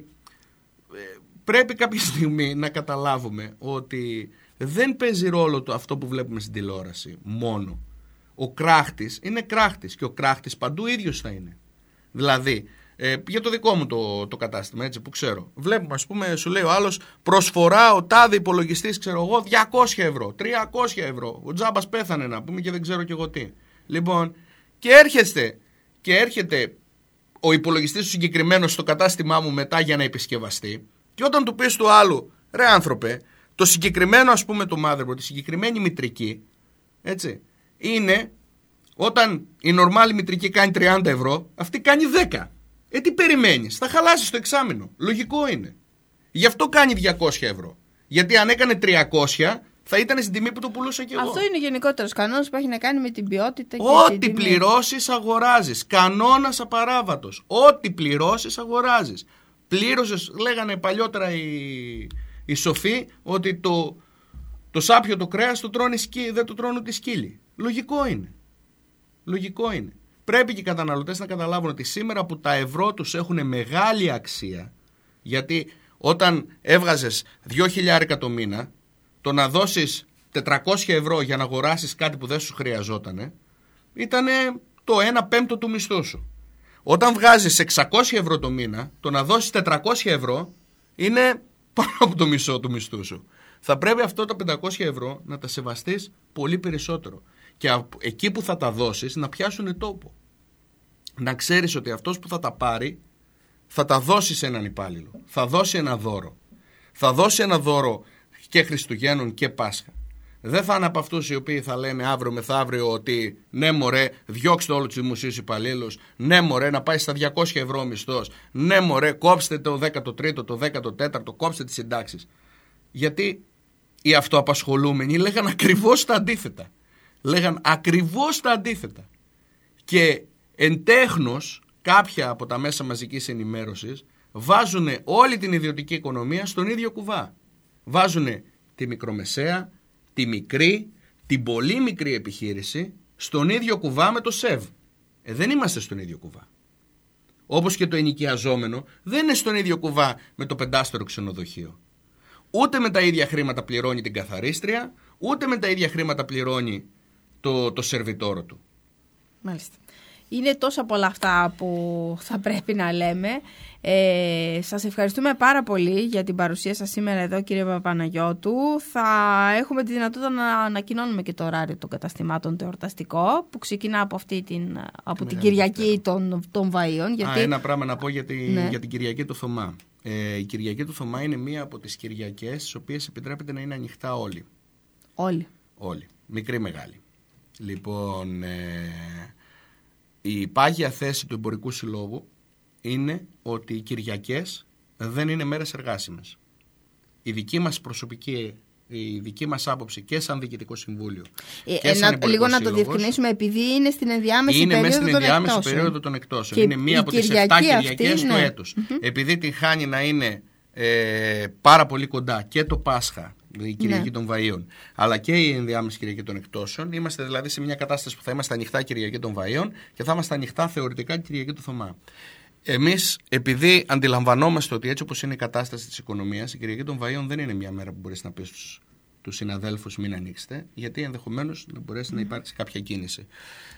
πρέπει κάποια στιγμή να καταλάβουμε ότι δεν παίζει ρόλο το αυτό που βλέπουμε στην τηλεόραση μόνο. Ο κράχτης είναι κράχτης και ο κράχτης παντού ίδιος θα είναι. Δηλαδή, ε, για το δικό μου το, το κατάστημα, έτσι που ξέρω, βλέπουμε, ας πούμε, σου λέει ο άλλος, προσφορά ο τάδε υπολογιστής, ξέρω εγώ, διακόσια ευρώ, τριακόσια ευρώ. Ο τζάμπας πέθανε, να πούμε, και δεν ξέρω και εγώ τι. Λοιπόν, και έρχεστε, και έρχεται ο υπολογιστής του συγκεκριμένος στο κατάστημά μου μετά για να επισκευαστεί, και όταν του πεις του άλλου, ρε άνθρωπε, το συγκεκριμένο, ας πούμε, το motherboard, τη συγκεκριμένη μητρική, έτσι, είναι όταν η νορμάλη μητρική κάνει τριάντα ευρώ, αυτή κάνει δέκα. Ε, τι περιμένεις, θα χαλάσεις το εξάμηνο. Λογικό είναι. Γι' αυτό κάνει διακόσια ευρώ. Γιατί αν έκανε τριακόσια, θα ήταν στην τιμή που το πουλούσα και εγώ. Αυτό είναι γενικότερος κανόνας που έχει να κάνει με την ποιότητα και Ό,τι την τιμή. πληρώσεις αγοράζεις. Κανόνας απαράβατος. Ό,τι πληρώσεις αγοράζεις. Πλήρωσες, λέγανε παλιότερα οι, οι σοφοί, ότι το, το σάπιο το κρέας το τρώνε σκύ, δεν το τρώνε ούτε σκύλοι. Λογικό είναι. Λογικό είναι. Πρέπει και οι καταναλωτές να καταλάβουν ότι σήμερα που τα ευρώ τους έχουν μεγάλη αξία, γιατί όταν έβγαζες δύο χιλιάρικα το μήνα, το να δώσεις τετρακόσια ευρώ για να αγοράσεις κάτι που δεν σου χρειαζότανε, ήταν το ένα πέμπτο του μισθού σου. Όταν βγάζεις εξακόσια ευρώ το μήνα, το να δώσεις τετρακόσια ευρώ είναι πάνω από το μισό του μισθού σου. Θα πρέπει αυτό τα πεντακόσια ευρώ να τα σεβαστείς πολύ περισσότερο. Και εκεί που θα τα δώσεις να πιάσουν τόπο. Να ξέρεις ότι αυτός που θα τα πάρει θα τα δώσει σε έναν υπάλληλο. Θα δώσει ένα δώρο. Θα δώσει ένα δώρο και Χριστουγέννων και Πάσχα. Δεν θα είναι από αυτούς οι οποίοι θα λένε αύριο μεθαύριο ότι ναι μωρέ διώξτε όλους τους δημοσίους υπαλλήλους, ναι μωρέ να πάει στα διακόσια ευρώ μισθός, ναι μωρέ κόψτε το δέκατο τρίτο, το δέκατο τέταρτο, κόψτε τις συντάξεις. Γιατί οι αυτοαπασχολούμενοι λέγαν ακριβώς τα αντίθετα. Λέγαν ακριβώς τα αντίθετα. Και εν τέχνος κάποια από τα μέσα μαζικής ενημέρωσης βάζουν όλη την ιδιωτική οικονομία στον ίδιο κουβά. Βάζουν τη μικρομεσαία, τη μικρή, την πολύ μικρή επιχείρηση στον ίδιο κουβά με το ΣΕΒ. Ε, δεν είμαστε στον ίδιο κουβά. Όπως και το ενοικιαζόμενο δεν είναι στον ίδιο κουβά με το πεντάστερο ξενοδοχείο. Ούτε με τα ίδια χρήματα πληρώνει την καθαρίστρια, ούτε με τα ίδια χρήματα πληρώνει το, το σερβιτόρο του. Μάλιστα. Είναι τόσα πολλά αυτά που θα πρέπει να λέμε. Ε, σας ευχαριστούμε πάρα πολύ για την παρουσία σας σήμερα εδώ, κύριε Παπαναγιώτου. Θα έχουμε τη δυνατότητα να ανακοινώνουμε και το ωράριο των καταστημάτων το εορταστικό, που ξεκινά από, αυτή την, από την Κυριακή των, των Βαΐων. Γιατί... Α, ένα πράγμα να πω για, τη, ναι. για την Κυριακή του Θωμά. Ε, η Κυριακή του Θωμά είναι μία από τις Κυριακές στις οποίες επιτρέπεται να είναι ανοιχτά όλοι. Όλοι. Όλοι. Μικρή, μεγάλη. Λοιπόν, ε, η πάγια θέση του Εμπορικού Συλλόγου είναι ότι οι Κυριακές δεν είναι μέρες εργάσιμες. Η δική μας προσωπική, η δική μας άποψη και σαν Διοικητικό Συμβούλιο ε, και σαν να, λίγο να το διευκρινίσουμε, επειδή είναι στην ενδιάμεση είναι περίοδο, στην των ενδιάμεση εκτόσεων. περίοδο των εκτόσεων. Είναι μία από τις Κυριακή επτά Κυριακές αυτή, του ναι. έτους. Mm-hmm. Επειδή την χάνει να είναι ε, πάρα πολύ κοντά και το Πάσχα, η Κυριακή ναι. των Βαΐων, αλλά και η ενδιάμεση Κυριακή των εκτόσεων, είμαστε δηλαδή σε μια κατάσταση που θα είμαστε ανοιχτά Κυριακή των Βαΐων και θα είμαστε ανοιχτά θεωρητικά Κυριακή του Θωμά. Εμείς, επειδή αντιλαμβανόμαστε ότι έτσι όπως είναι η κατάσταση της οικονομίας, η Κυριακή των Βαΐων δεν είναι μια μέρα που μπορείς να πεις στους, τους συναδέλφους μην ανοίξετε, γιατί ενδεχομένως να μπορέσει mm. να υπάρξει κάποια κίνηση.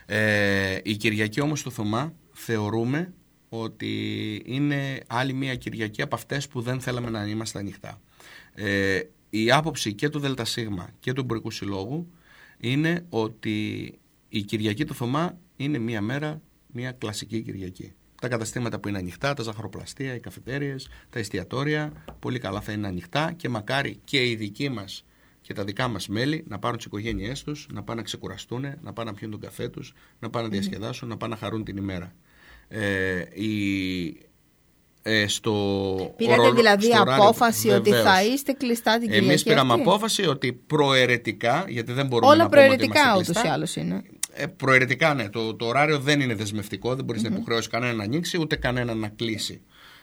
Ε, η Κυριακή όμως του Θωμά θεωρούμε ότι είναι άλλη μια Κυριακή από αυτές που δεν θέλαμε να είμαστε ανοιχτά. Ε, η άποψη και του ΔΣ και του Εμπορικού Συλλόγου είναι ότι η Κυριακή του Θωμά είναι μια μέρα, μια κλασική Κυριακή. Τα καταστήματα που είναι ανοιχτά, τα ζαχαροπλαστεία, οι καφετέριες, τα εστιατόρια, πολύ καλά θα είναι ανοιχτά και μακάρι και οι δικοί μας και τα δικά μας μέλη να πάρουν τις οικογένειές τους, να πάνε να ξεκουραστούν, να πάνε να πιούν τον καφέ τους, να πάνε να διασκεδάσουν, mm. να πάνε να χαρούν την ημέρα. Ε, η, ε, στο Πήρατε ορολο, δηλαδή στο απόφαση ωράριο, ότι βεβαίως. θα είστε κλειστά την Κυριακή? Εμείς πήραμε αυτή? απόφαση ότι προαιρετικά, γιατί δεν μπορούμε όλα να πούμε ότι προαιρετικά είμαστε ούτως κλειστά, ή άλλως είναι. Ε, προαιρετικά ναι, το, το ωράριο δεν είναι δεσμευτικό, δεν μπορείς mm-hmm. να υποχρεώσεις κανένα να ανοίξει ούτε κανένα να κλείσει.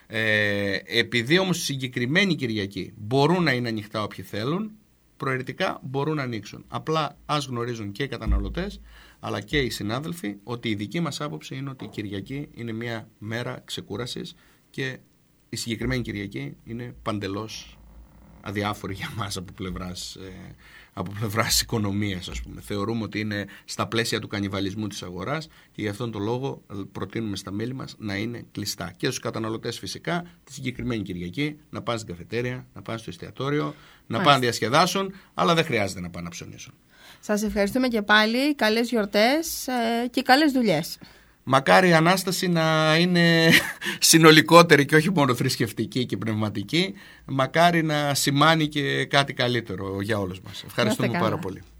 Ε, επειδή όμως συγκεκριμένη Κυριακή μπορούν να είναι ανοιχτά όποιοι θέλουν, προαιρετικά μπορούν να ανοίξουν. Απλά ας γνωρίζουν και οι καταναλωτές αλλά και οι συνάδελφοι ότι η δική μας άποψη είναι ότι η Κυριακή είναι μια μέρα ξεκούρασης και η συγκεκριμένη Κυριακή είναι παντελώς αδιάφορη για μας από πλευράς, ε, από πλευράς οικονομίας, ας πούμε. Θεωρούμε ότι είναι στα πλαίσια του κανιβαλισμού της αγοράς και γι' αυτόν τον λόγο προτείνουμε στα μέλη μας να είναι κλειστά. Και στους καταναλωτές φυσικά τη συγκεκριμένη Κυριακή να πάνε στην καφετέρια, να πάνε στο εστιατόριο, να Μάλιστα. πάνε να διασκεδάσουν, αλλά δεν χρειάζεται να πάνε να ψωνίσουν. Σας ευχαριστούμε και πάλι. Καλές γιορτές ε, και καλές δουλειές. Μακάρι η Ανάσταση να είναι συνολικότερη και όχι μόνο θρησκευτική και πνευματική. Μακάρι να σημάνει και κάτι καλύτερο για όλους μας. Ευχαριστούμε πάρα πολύ.